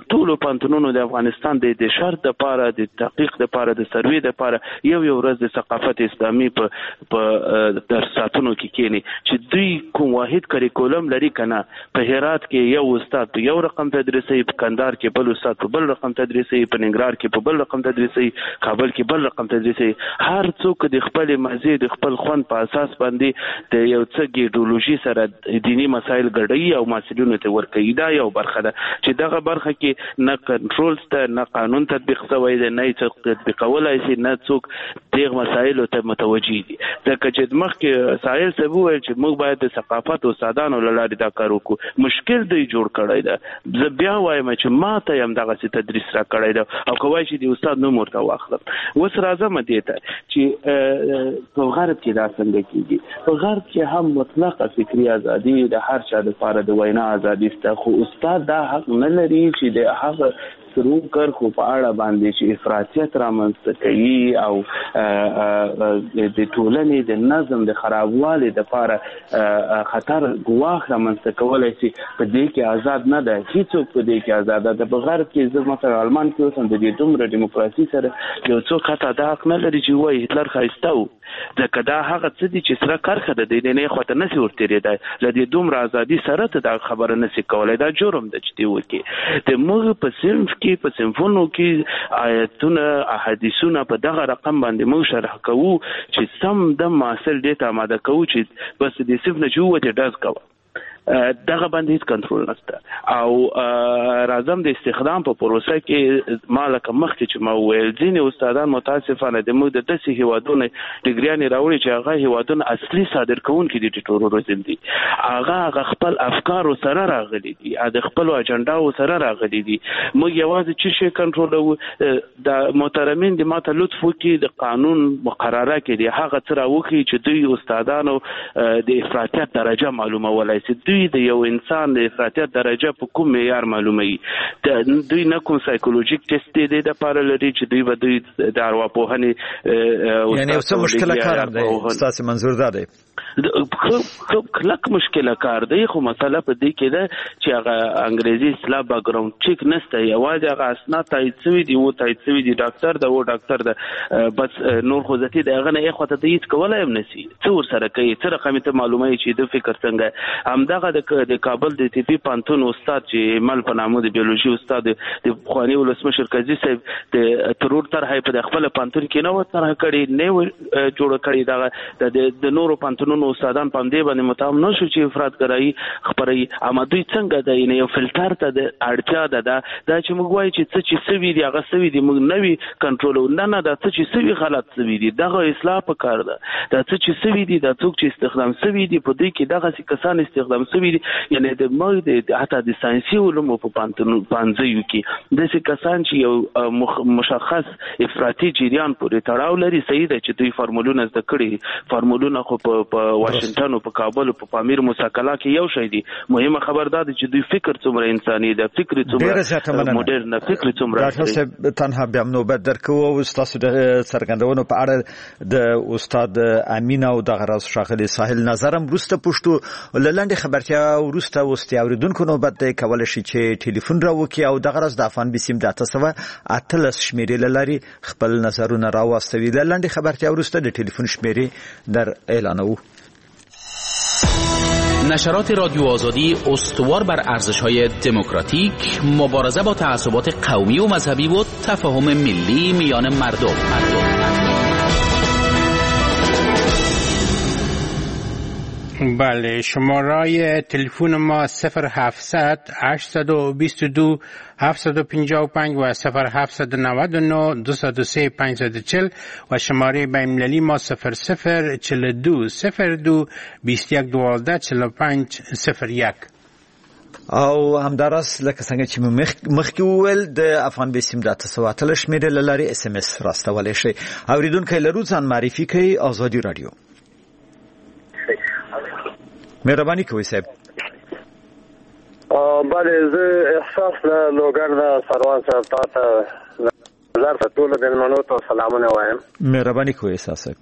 ټولو پانتونونو د افغانستان د شرط د پاره د تحقیق د پاره د سروې د پاره یو ورځ د ثقافت اسلامي په درساتونو کې کېنی چې دوی کوم واحد کریکولم لري کنه. په هرات کې یو استاد په یو رقم تدریسي، په کندهار کې بل استاد په بل رقم تدریسي، په ننګرهار کې په بل رقم تدریسي، کابل کې بل رقم تدریسي. هر څوک د خپل مزه د خپل خوند په اساس باندې د یو څه ایډیولوژي سره دینی مسایل ګډوي او مسلونو ته ورکوي. دا یو برخه ده چې دغه برخه کې نه کنټرول ته، نه قانون تطبیق شوی دی، نه څوک تطبیقولای شي، نه څوک دغه مسایلو ته متوجي دي. ځکه چې مخکې ساحل صاحب وویل چې موږ باید د ثقافت استادانو له لارې دا کار وکړو. مشکل دوی جوړ کړی ده. زه بیا وایم چې ما ته هم دغسې تدریس را کړی ده او کوای شي د استاد نوم ورته واخلم. اوس راځم دې ته چې په غرب کې دا څنګه کېږي. په غرب کې هم مطلقه فکري ازادي د هر چا لپاره د وینا ازادي شته، خو استاد دا حق نه لري چې د هغه سرو کرخو په اړه باندې چې افراطیت رامنځته کوي او د ټولنې د نظم د خرابوالي لپاره خطر ګواښ رامنځته کولی شي. په دې کې آزاد نه ده، هیڅوک په دې کې آزاد ده. په غرب کې زه مثلا آلمان کې اوسم، د دې دومره دیموکراسي سره یو څوک حتی دا حق نه لري چې وایي هتلر ښایسته و، ځکه دا هغه څه دي چې سره کرښه ده، د دې خواته نشي ورتېرېدی. له دې دومره ازادي سره ته دا خبره نشي کولی. دا جرم ده چې دی وکړي. د موږ په صنف کې په صنفونو کې آیتونه احادیثونه په دغه رقم باندې موږ شرح کوو چې سم د محصل دې ته آماده کوو چې بس دې صنف نه چې ووتې ډز کوه. دغه باندې هیڅ کنټرول نشته. او راځم د استخدام په پروسه کې ما لکه مخکې چې ما وویل ځینې استادان متاسفانه د موږ د داسې هیوادونو ډګریانې راوړي چې هغه هیوادونه اصلي صادر کوونکي دي ټیټروریزم دي. هغه خپل افکارو سره راغلي دي، د خپلو اجنډاو سره راغلي دي. موږ یوازې چې شي کنټرولوو. د محترمین د ماته لطف وکړي د قانون مقرره کې دي هغه څه راوکړي چې دوی استادانو د افراطیت درجه معلومولای شي. دوی د یو انسان د افراطیت درجه په کوم معیار معلوموي. دوی نه کوم سایکولوژیک ټیسټ دی د پاره لري چې دوی به دوی د ارواپوهنې یعنی څه مشکله کار دی. ستاسو منظور دا دی خب کلک مشکله کار دی. خو مسله په دې کې ده چې هغه انګریزي اصطلاح بیک ګراوند چیک نشته. یوازې هغه اسناد تایید شوي دي، تایید شوي دي ډاکټر ده، ډاکټر ده، بس نور خو ذاتي د هغه نه یې خواته تایید کولی هم نشي. څه ورسره کوي، څه رقم ته معلوموي چې د فکر څنګه. همدغه د کابل د طبي پوهنتون استاد چې مل په نامه د بیولوژي استاد د پخواني ولسمشر قاضي صاحب د ترور طرحه په خپل پوهنتون کې نه و طرح کړي، نه جوړ کړي. دغه د نورو پوهنتونونو استادان په دې باندې متهم نه شو چې افراط ګرایي خبري. اما دوی څنګه د یو فلټر ته د اړتیا ده دا چې موږ وایي چې څه چې سوي دي هغه سوي دي، موږ نوي کنټرول نه دا څه چې سوي غلط سوي دي دغه اصلاح پکار ده. دا څه چې سوي دي دا څوک چې استخدام سوي دي په دې کې دغه کسان استخدام سوي دي. یعنی د موږ د حتی د ساينسي علومو په پانځيو کې د کسان چې یو مشخص افراطي جریان پورې تړاو لري. صحیح ده چې دوی فارمولونه زده کړي، فارمولونه خو په واشنگټن او په کابل او په پامیر مساکلا کې یو شی دي. مهمه خبر ده چې دوی فکر څومره انساني ده، فکر څومره مدرن، فکر څومره. ډاکټر صاحب تنها بیا نوبت درکو او تاسو د څرګندونو په اړه د استاد امین او د غراس شاغلي ساحل نظرم روسته پښتو لاندې خبرتیا ورسته واستي اوریدونکو نوبت دی کولای شي چې ټلیفون راوکي او د غراس د افغان بسیم د 8 شمیرې لاري خپل نظرونه راوستوي. لاندې خبرتیا ورسته د ټلیفون شمیرې در اعلانو. نشرات رادیو آزادی استوار بر ارزش‌های دموکراتیک، مبارزه با تعصبات قومی و مذهبی و تفاهم ملی میان مردم. بله، شماره تلفن ما 0700 822 755 و 0799 203 540 و شماره بین‌المللی ما 0042 02 21 12 45 01. او همدارس لکه څنګه چې مخکې وویل د افغان بسیم د 8 شمیرې لاري اس ام اس راستولای شي. اوریدونکو لرو ځان معرفي کوي آزادي رادیو. مهرباني کوئ صاحب. بله، زه احساس لوګر د سروان صاحب ته نظر ته ټول د منو ته سلامونه وایم. مهرباني کوئ احساس صاحب.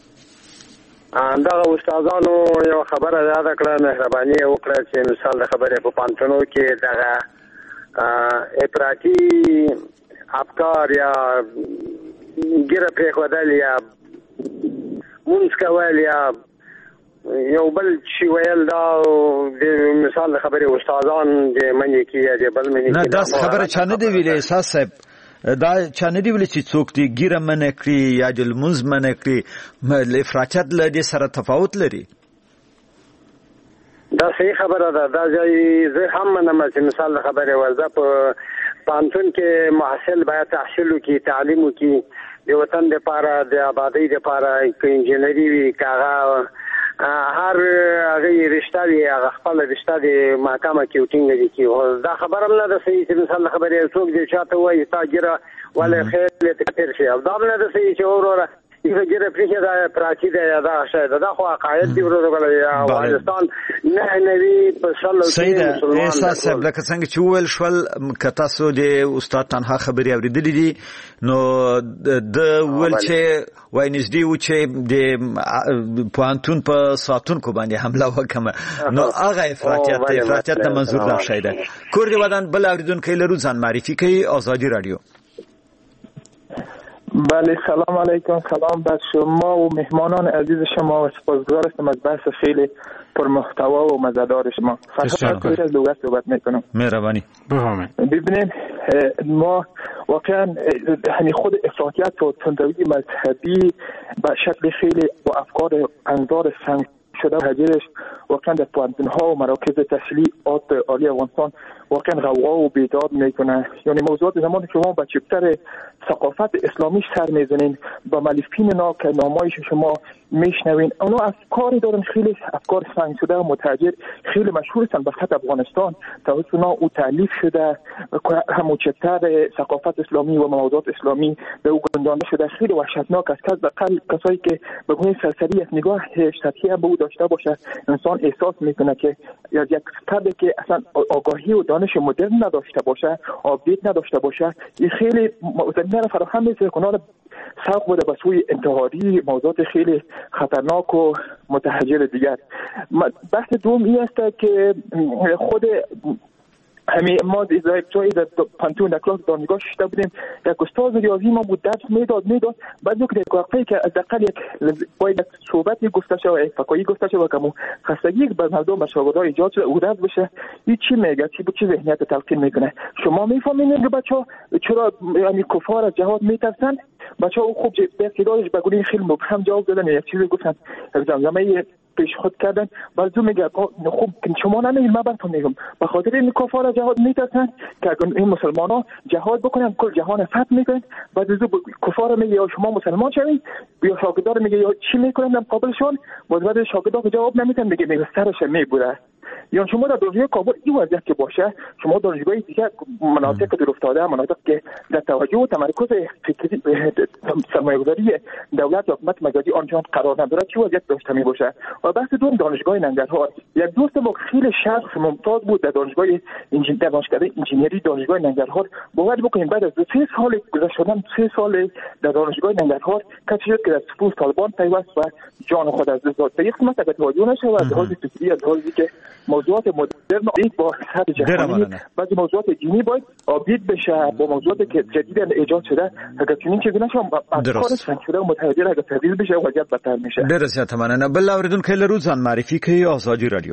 دا استادانو یو خبره یاد کړه، مهرباني وکړه چې مثال د خبرې په پانتونو کې دغه افراطی افکار یا ګیره پرېښودل یا مونځ کول یا یو بل شي ویل دا د مثال خبرې استادان د منې کې یا د بل منې کې نه داس خبره چا نه دی ویلې احساس صاحب دا چا نه دی ویلې چې څوک دی ګیره منع کړي یا د لمونځ منع کړي افراطیت له دې سره تفاوت لري دا صحیح خبره ده دا ځای زه هم منم چې مثال خبرې ورځه په پانتون کې محصل باید تحصیل وکړي تعلیم وکړي د وطن لپاره د آبادی لپاره که انجینری وي که هغه هر هغه رشته وي هغه خپل رشته د محکمه کې وټینګ دي دا خبره هم نه ده صحیح چې مثال خبرې څوک دی چاته وایي تا ګیره ولې خیر تیر شي او دا هم نه ده صحیح چې وروره یو ګیره پرې دا پراچی ده دا شاید دا خو عقاید دی وروره یا افغانستان نه نوی په صلی الله احساس صاحب لکه څنګه چې ویل شول کته سو د استاد تنها خبري اوریدلې دي نو د ول چې وای نږدې و چې د پوانتون په ساتونکو باندې حمله وکړه نو هغه افراطیت ته منظور نه شایده کور دی ودان بل اوریدونکو لرو ځان معرفي کوي آزادی رادیو بله سلام علیکم سلام بر شما و مهمانان عزیز شما و سپاسگزار هستم از بحث خیلی پر محتوا و مزه‌دار شما فقط از لغت صحبت میکنم مهربانی ببینید ما واقعا همین خود افراطیت و تندروی مذهبی به شکل خیلی با افکار انظار سنگ شده حجرش واقعا در پوانتون‌ها و مراکز تحصیلات عالی افغانستان واقعا غوغا و بیداد میکنه. یعنی موضوعات زمانی که شما با چپتر ثقافت اسلامی سر میزنین با مؤلفین که نامایش شما میشنوین اونا افکاری دارن خیلی افکار سنگ شده و متحجر خیلی مشهور هستن به سطح افغانستان توسط اونا او تالیف شده همون چپتر ثقافت اسلامی و موضوعات اسلامی به او گنجانده شده. خیلی وحشتناک است کسایی که به گونه سرسری یک نگاه سطحی به او داشته باشه انسان احساس میکنه که یک فردی که اصلا آگاهی و دانش مدرن نداشته باشه آپدیت نداشته باشه این خیلی زمینه را فراهم می‌سازه که سوق بوده به سوی انتحاری موضوعات خیلی خطرناک و متحجر دیگر. بحث دوم این است که خود همین ما در پانتون در کلاس دانشگاه شده بودیم یک استاد ریاضی ما بود درس میداد بعد یک وقتی که از اقل یک باید صحبتی گفته شود فکایی گفته شود که خستگی به مردم به شاگردها ایجاد شده او رد بشه این چی میگه چی ذهنیت تلقین میکنه شما میفهمین که بچه‌ها چرا یعنی کفار از جهاد میترسن بچه‌ها خوب اقتدارش به گونه خیلی مبهم جواب دادن یک چیزی گفتن زمزمه پیش خود کردن بعضی میگه خوب شما نمیگید من براتون میگم به خاطر این کفار جهاد میترسن که این مسلمانا جهاد بکنن کل جهان فتح میکنن بعد از کفار میگه یا شما مسلمان شوید یا شاگردار میگه یا چی میکنن در مقابلشون بعد شاگردا جواب نمیدن میگه سرش میبوره. یا شما در دانشگاه کابل این وضعیت که باشه شما دانشگاه دیگه مناطق دور افتاده مناطق که در توجه و تمرکز فکری سرمایه‌گذاری دولت یا حکومت مجازی آنجا قرار نداره چه وضعیت داشته می باشه. و بحث دوم دانشگاه ننگرهار یک دوست ما خیلی شخص ممتاز بود در دانشگاه انجینری دانشگاه ننگرهار باور بکنید بعد از 3 سال گذشتن 3 سال در دانشگاه ننگرهار کسی شد که در صفوف طالبان پیوست و جان خود از دست داد. به یک قسمت اگر توجه نشه و از لحاظ فکری از لحاظی که موضوعات مدرن با سطح جهانی بعضی موضوعات دینی باید آپدیت بشه با موضوعاتی که جدیداً ایجاد شده اگر چنین چیزی نشه افکار سنگ شده و متحجر اگر تبدیل بشه وضعیت بدتر میشه. درست تماما بل اوریدونکو لروزان معرفی کوي آزادی رادیو.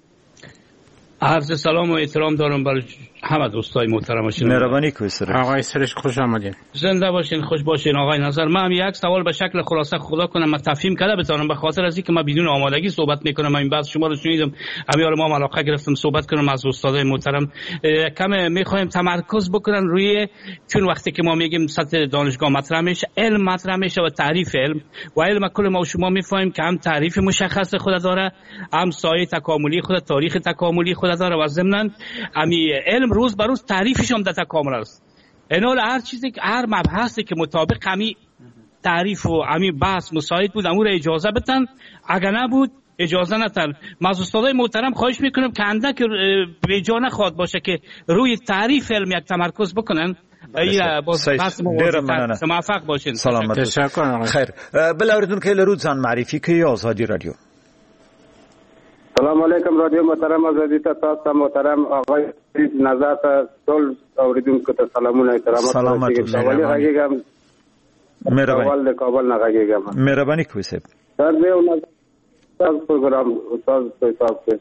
عرض سلام و احترام دارم برای همه دوستای محترم باشین. مهربانی کوي سر آقای سرش خوش آمدین. زنده باشین خوش باشین آقای نظر. من یک سوال به شکل خلاصه خدا کنم من تفهیم کرده بتونم به خاطر از اینکه من بدون آمادگی صحبت میکنم من بعض شما رو شنیدم امیال ما علاقه گرفتم صحبت کنم از استادای محترم کم میخوایم تمرکز بکنن روی چون وقتی که ما میگیم سطح دانشگاه مطرح میشه علم مطرح میشه و تعریف علم و علم کل ما و شما میفهمیم که هم تعریف مشخص خود داره هم سایه تکاملی خود تاریخ تکاملی خود داره و ضمن امی علم روز به روز تعریفش هم در تکامل است. اینال هر چیزی که هر مبحثی که مطابق امی تعریف و امی بحث مساعد بود امور اجازه بدن اگر نبود اجازه ندن. از استادای محترم خواهش میکنم که اندک به جا نخواد باشه که روی تعریف علم یک تمرکز بکنن. بس موفق باشین. سلامت. تشکر. خیر. بل اوریدونکو لرو ځان معرفي کوي آزادی رادیو. سلام علیکم رادیو محترم آزادی تاسو محترم آقای نظر ټول اوریدونکو ته سلامونه احترامات سلامات مهرباني کابل نه غږیږم مهرباني کوئ سر سر دې استاد پروګرام استاد صاحب ته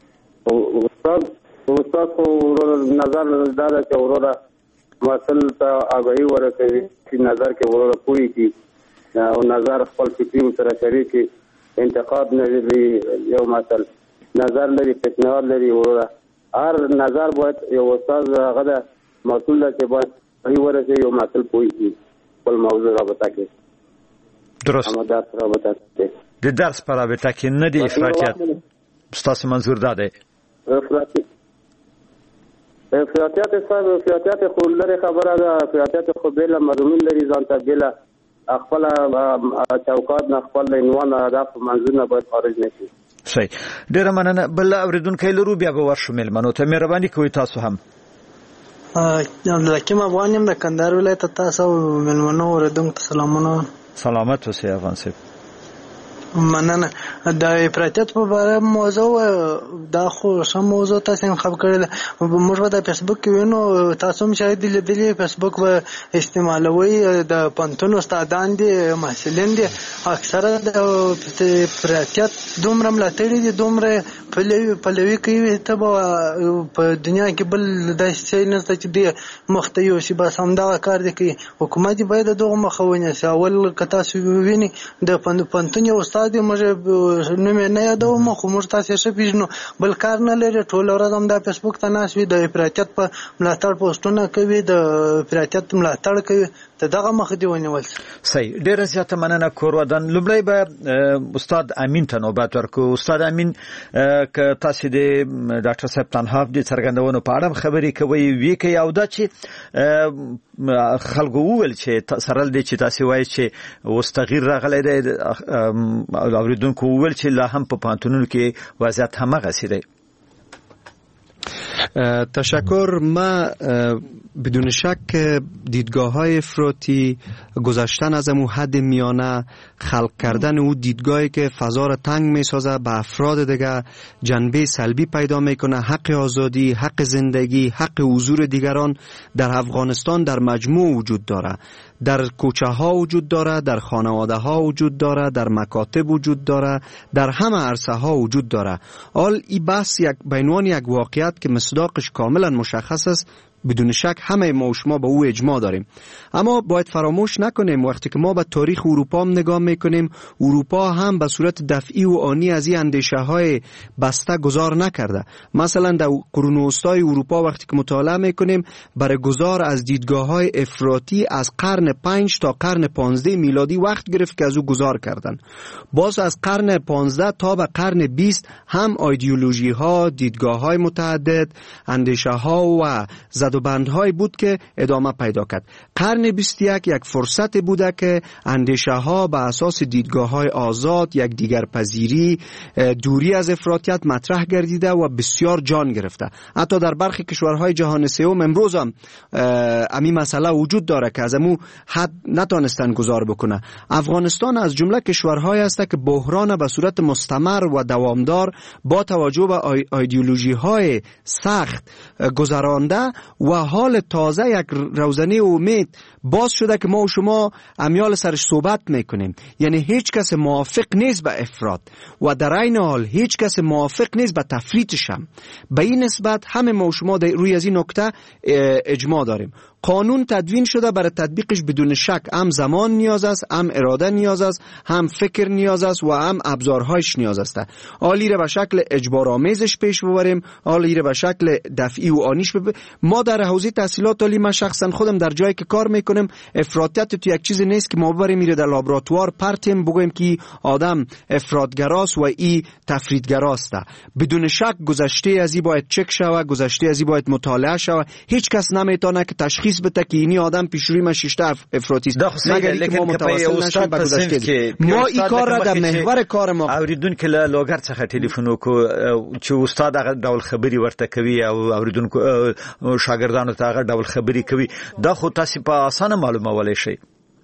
استاد کو نظر دادا چې وروره مسل ته آگاهی ورکوي چې نظر کې وروره پوری کی او نظر خپل فکری سره شریک انتقاد نه لري یو مثال نظر لري فتنه لري وروره هر نظر باید یو استاد هغه مسئول چې باید هی ورته یو مثال پوری کی خپل موضوع رابطه کې درست امادات رابطه کې د درس پر رابطه کې نه دی افراطیت ستاسو منظور ده افراطیت خو لري خبره ده افراطیت خو بل مضمون لري ځان ته بل خپل چوکاټ نه خپل عنوان هدف منظور نه باید خارج نشي صحیح ډیره مننه بل اوریدونکو لرو بیا به ورشمل منو ته مهرباني کوئ تاسو هم لکه ما وانیم د کندهار ولایت تاسو ملمنو اوریدونکو سلامونه سلامت اوسئ افغان صاحب مننه د افراطیت په اړه موضوع دا خو سم موضوع تاسو خبر کړل موږ په فیسبوک کې وینو تاسو هم شاید لیدلې فیسبوک و استعمالوي د پنتون استادان دي محصلین دي اکثره د افراطیت دومره ملاتړي دي دومره پلوي کوي ته په دنیا کې بل د شي نشته چې دی مخته یو شی بس هم دا کار دی کوي حکومت باید دغه مخاونه اول کتا سو ویني د پنتون یو استاد موږ نو مې نه یادو مخ موږ تاسو شه پیژنو بل کار نه لري ټول ورځ هم د فیسبوک ته ناس وي د افراطیت په ملاتړ پوسټونه کوي د افراطیت ملاتړ کوي ته دغه مخ دی ونیول صحیح ډیر زیاته مننه کور ودان لومړی به استاد امین ته نوبت ورکو استاد امین ک تاسو د ډاکټر صاحب تنها د څرګندونو په اړه خبرې کوي وی کې او دا چې خلکو وویل چې سرل دي چې تاسو وایي چې واستغیر راغلی دی اوریدونکو وویل چې لا هم په پانتونونو کې وضعیت همغه سي دی تشکر. ما بدون شک دیدگاه‌های افراطی گذشتن از امو حد میانه خلق کردن او دیدگاهی که فضا را تنگ میسازه به افراد دیگه جنبه سلبی پیدا میکنه. حق آزادی، حق زندگی، حق حضور دیگران در افغانستان در مجموع وجود داره، در کوچه ها وجود داره، در خانواده ها وجود داره، در مکاتب وجود داره، در همه عرصه ها وجود داره. حال این بحث به عنوان یک واقعیت که مصداقش کاملا مشخص است، بدون شک همه ما و شما به او اجماع داریم. اما باید فراموش نکنیم وقتی که ما به تاریخ اروپا هم نگاه میکنیم، اروپا هم به صورت دفعی و آنی از این اندیشه های بسته گذار نکرده. مثلا در قرون وسطای اروپا وقتی که مطالعه میکنیم، برای گذار از دیدگاه های افراطی از قرن 5 تا قرن 15 میلادی وقت گرفت که از او گذار کردن. باز از قرن 15 تا به قرن 20 هم ایدئولوژی ها، دیدگاه های متعدد، اندیشه ها و زدوبندهای بود که ادامه پیدا کرد. قرن 21 یک فرصت بوده که اندیشه ها به اساس دیدگاه های آزاد، یک دیگر پذیری، دوری از افراطیت مطرح گردیده و بسیار جان گرفته. حتی در برخی کشورهای جهان سوم امروز هم امی مسئله وجود داره که از امو حد نتانستن گذار بکنه. افغانستان از جمله کشورهای است که بحران به صورت مستمر و دوامدار با توجه به ایدئولوژی های سخت گذرانده و حال تازه یک روزنه امید باز شده که ما و شما امیال سرش صحبت میکنیم. یعنی هیچ کس موافق نیست به افراط و در این حال هیچ کس موافق نیست به تفریطش هم. به این نسبت همه ما و شما روی از این نکته اجماع داریم. قانون تدوین شده، برای تطبیقش بدون شک هم زمان نیاز است، هم اراده نیاز است، هم فکر نیاز است و هم ابزارهایش نیاز است. حالی را به شکل اجبارآمیزش پیش ببریم، حالی را به شکل دفعی و آنیش ما در حوزه تحصیلات عالی، من شخصا خودم در جایی که کار میکنم، افراطیت تو یک چیز نیست که ما ببریم میره در لابراتوار پرتیم بگویم که آدم افراطگراست و ای تفریطگراست. بدون شک گذشته از این باید چک شود، گذشته از این باید مطالعه شود. هیچ کس نمیتونه که تشخیص بده که اینی آدم پیشروی ما شیشته افراطی است، مگر اینکه ما متوسل نشیم به گذشته. ما این کار را در محور کار ما اوریدونکو له لوګر څخه ټلیفون وکړو چې استاد هغه ډول خبري ورته کوي او اوریدونکو شاګردانو ته هغه ډول خبري کوي، دا خو تاسو په اسانه معلومولای شئ.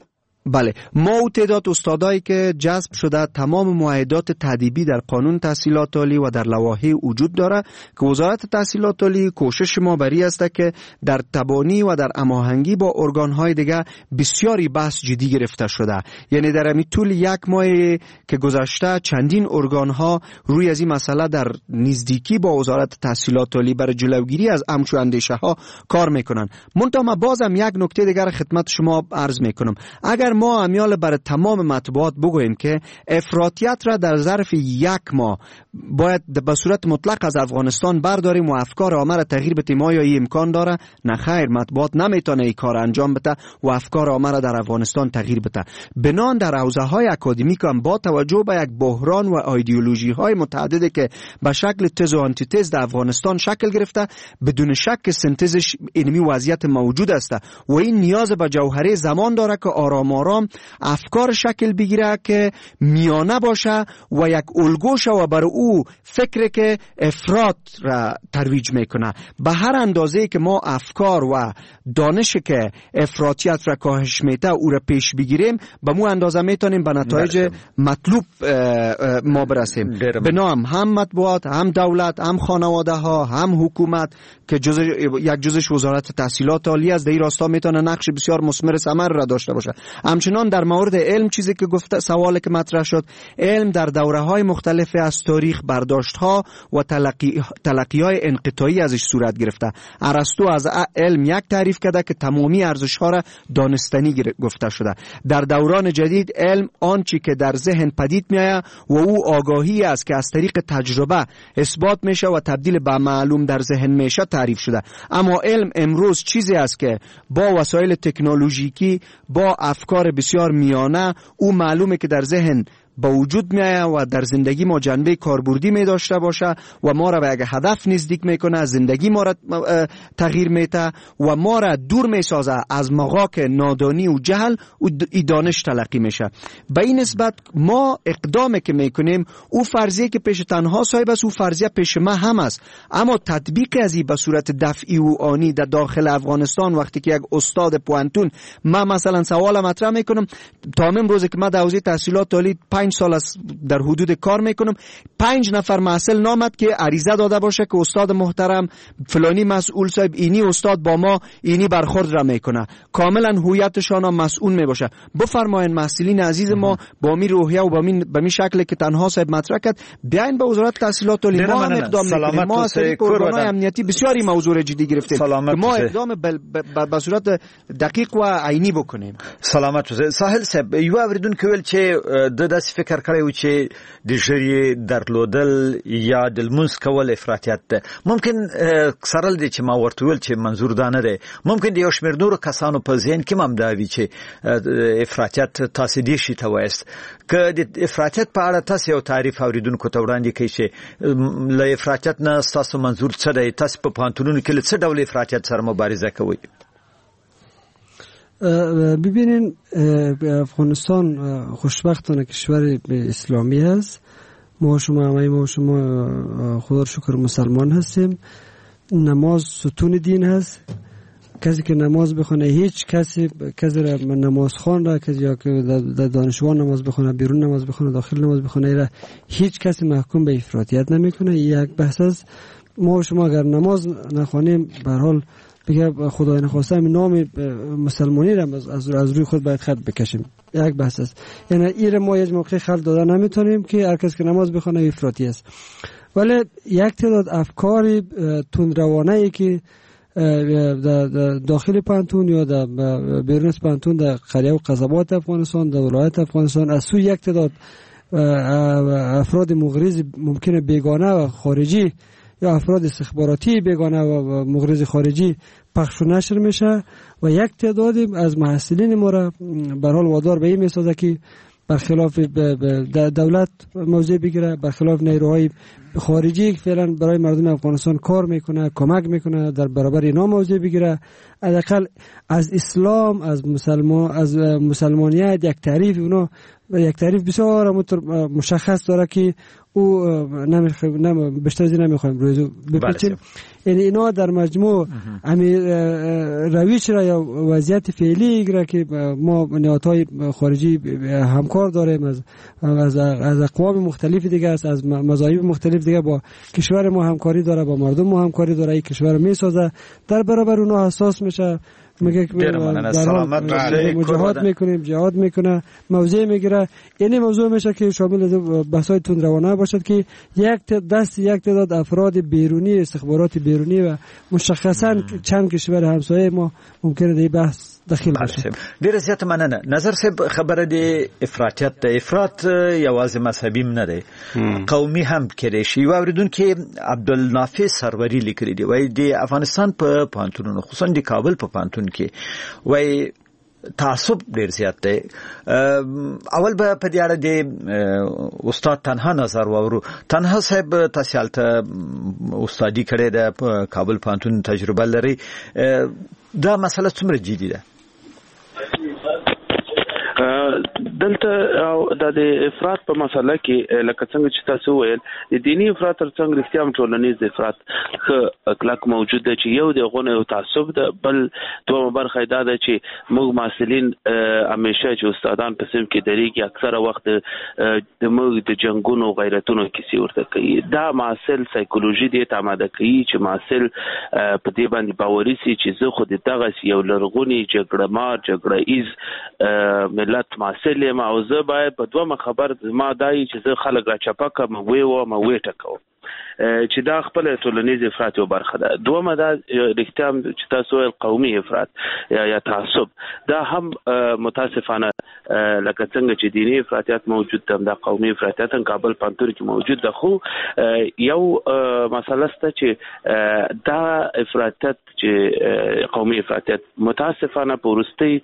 بله، ما او تعداد استادایی که جذب شده تمام معاهدات تادیبی در قانون تحصیلات عالی و در لوایح وجود داره که وزارت تحصیلات عالی کوشش ما بری است که در تبانی و در هماهنگی با ارگان‌های دیگه بسیاری بحث جدی گرفته شده. یعنی در همین طول یک ماه که گذشته چندین ارگان‌ها روی از این مسئله در نزدیکی با وزارت تحصیلات عالی برای جلوگیری از همچو اندیشه‌ها کار میکنن. منتها ما بازم یک نکته دیگر خدمت شما عرض میکنم. اگر ما امیال برای تمام مطبوعات بگوییم که افراطیت را در ظرف یک ماه باید به صورت مطلق از افغانستان برداریم و افکار آمه را تغییر بدیم، آیا این امکان داره؟ نه خیر، مطبوعات نمیتونه این کار انجام بده و افکار آمه را در افغانستان تغییر بده. بنان در حوزه های اکادمیک هم با توجه به یک بحران و ایدئولوژی های متعددی که به شکل تز و آنتیتز در افغانستان شکل گرفته، بدون شک سنتزش اینمی وضعیت موجود است و این نیاز به جوهره زمان داره که آرام آرام افکار شکل بگیره که میانه باشه و یک الگو شه و بر او فکر که افراط را ترویج میکنه. به هر اندازه که ما افکار و دانش که افراطیت را کاهش میده او را پیش بگیریم، به مو اندازه میتونیم به نتایج مطلوب ما برسیم. بنام هم مطبوعات، هم دولت، هم خانواده ها، هم حکومت که یک جزش وزارت تحصیلات عالی است، در این راستا میتونه نقش بسیار مثمر ثمر را داشته باشه. همچنان در مورد علم چیزی که گفته، سوالی که مطرح شد، علم در دوره های مختلف از تاریخ برداشت ها و تلقی های انقطاعی ازش صورت گرفته. ارسطو از علم یک تعریف کرده که تمامی ارزش ها را دانستنی گفته شده. در دوران جدید علم آنچه که در ذهن پدید میآید و او آگاهی است که از طریق تجربه اثبات میشه و تبدیل به معلوم در ذهن میشه تعریف شده. اما علم امروز چیزی است که با وسایل تکنولوژیکی، با افکار بسیار میانه، او معلومه که در ذهن با وجود میآید و در زندگی ما جنبه کاربردی می داشته باشه و ما را به یک هدف نزدیک میکنه، زندگی ما را تغییر میده و ما را دور میسازه از مغاک نادانی و جهل و دانش تلقی میشه. به این نسبت ما اقدامی که میکنیم، او فرضیه که پیش تنها صاحب است، او فرضیه پیش ما هم است، اما تطبیق از این به صورت دفعی و آنی در داخل افغانستان، وقتی که یک استاد پوانتون، ما مثلا سوال مطرح میکنم، تا امروز که ما در حوزه تحصیلات عالی 5 سال است در حدود کار میکنم، 5 نفر محصل نامد که عریضه داده باشه که استاد محترم فلانی مسئول صاحب اینی استاد با ما اینی برخورد را میکنه، کاملا هویتشان هم مسئول میباشه. بفرمایید محصلین عزیز ما با می روحیه و با می شکل که تنها صاحب مطرح کرد، بیاین به وزارت تحصیلات عالی ما هم اقدام میکنیم. ما از طریق ارگان‌های امنیتی بسیاری موضوع جدی گرفتیم که ما اقدام به صورت دقیق و عینی بکنیم. سلامت اوسه. ساحل صاحب، یو اوریدون کول چې د داسې فکر کړی و چې د ژړې درلودل یا د لمونځ کول افراطیت ده. ممکن سرل دی چې ما ورته ویل چې منظور دا نه دی، ممکن د یو شمېر نورو کسانو په ذهن کې هم دا وي چې افراطیت تاسې دې شي ته وایست. که د افراطیت په اړه تاسې یو تعریف اوریدونکو ته وړاندې کړئ چې له افراطیت نه ستاسو منظور څه دی؟ تاسې په پوهنتونونو کې له څه ډول افراطیت سره مبارزه کوئ؟ ببینین، افغانستان خوشبختانه کشور اسلامی است. ما شما خدا را شکر مسلمان هستیم. نماز ستون دین هست. کسی که نماز بخونه، هیچ کسی را نماز خوان را یا که در دانشگاه نماز بخونه، بیرون نماز بخونه، داخل نماز بخونه، را هیچ کسی محکوم به افراطیت نمیکنه. یک بحث است. ما شما اگر نماز نخوانیم، به هر حال بگه خدای نخواسته همین نام مسلمانی را از روی خود باید خط بکشیم. یک بحث است. یعنی این ما یک موقع خط داده نمیتونیم که هر کس که نماز بخونه افراطی است. ولی یک تعداد افکار تندروانه‌ای که داخل پانتون یا در بیرون از پانتون در قریه و قصبات افغانستان، در ولایت افغانستان، از سوی یک تعداد افراد مغرض ممکنه بیگانه و خارجی یا افراد استخباراتی بیگانه و مغرض خارجی پخش و نشر میشه و یک تعدادی از محصلین ما را به حال وادار به این میسازه که برخلاف دولت موضع بگیره، برخلاف نیروهای خارجی که فعلا برای مردم افغانستان کار میکنه، کمک میکنه، در برابر اینا موضع بگیره. حداقل از اسلام، از مسلمانیت یک تعریف اونا یک تعریف بسیار مشخص داره که او بیشتر از این نمیخوایم روی بپیچیم. یعنی اینا در مجموع همین رویش را یا وضعیت فعلی را که ما نهادهای خارجی همکار داریم از اقوام مختلف دیگه است، از مذاهب مختلف دیگه با کشور ما همکاری داره، با مردم ما همکاری داره، این کشور رو میسازه، در برابر اونها حساس میشه، میگه که جهاد میکنیم، جهاد میکنه، موضع میگیره. یعنی موضوع میشه که شامل بحث‌های تندروانه باشد که یک تعداد افراد بیرونی، استخبارات بیرونی و مشخصا چند کشور همسایه ما ممکنه در این بحث داخل بشه. ډیر زیات مننه. نظر صاحب، خبره د افراطیت افراط یوازې مذهبي نه دی، قومي هم کېدای شي. واوریدونکو عبدالنافع سروری لیکلي دی، وایي د افغانستان په پوهنتونونو خصوصا د کابل په پوهنتون کې وایي تعصب ډیر زیات دی. اول به په دې اړه د استاد تنها نظر واورو. تنها صاحب، تاسو هلته استادي کړې ده، په کابل پوهنتون تجربه لري، دا مسله څومره جدي ده؟ دلته د افراط په مسله کې لکه څنګه چې تاسو ویل، د دینی افراط ترڅنګ رښتیا هم ټولنیز افراط کلک موجود دی، چې یو د غونه او تعصب ده، بل دوه برخه دا ده چې موږ محصلین همیشه چې استادان په سیم کې دریږي، اکثره وخت د موږ د جنگونو غیرتونو کیسې ورته کوي. دا محصل سایکولوژي دی ته آماده کوي چې محصل په دې باندې باوري سي چې زه خو دغه یو لرغونی جګړه مار جګړه ایز ملت محصل یم او زه باید په دوه خبر ما دای چې زه خلک را چپه کوم وې ټکوم، چې دا خپل ټولنیز افراط یو برخه ده. دومه دا رښتیا چې تاسو قومي افراط یا تعصب، دا هم متاسفانه لکه څنګه چې دینی افراطیت موجود ده، دا قومي افراطیت هم کابل پانتور کې موجود ده. خو یو مسله سته چې دا افراطیت چې قومي افراطیت متاسفانه په وروستي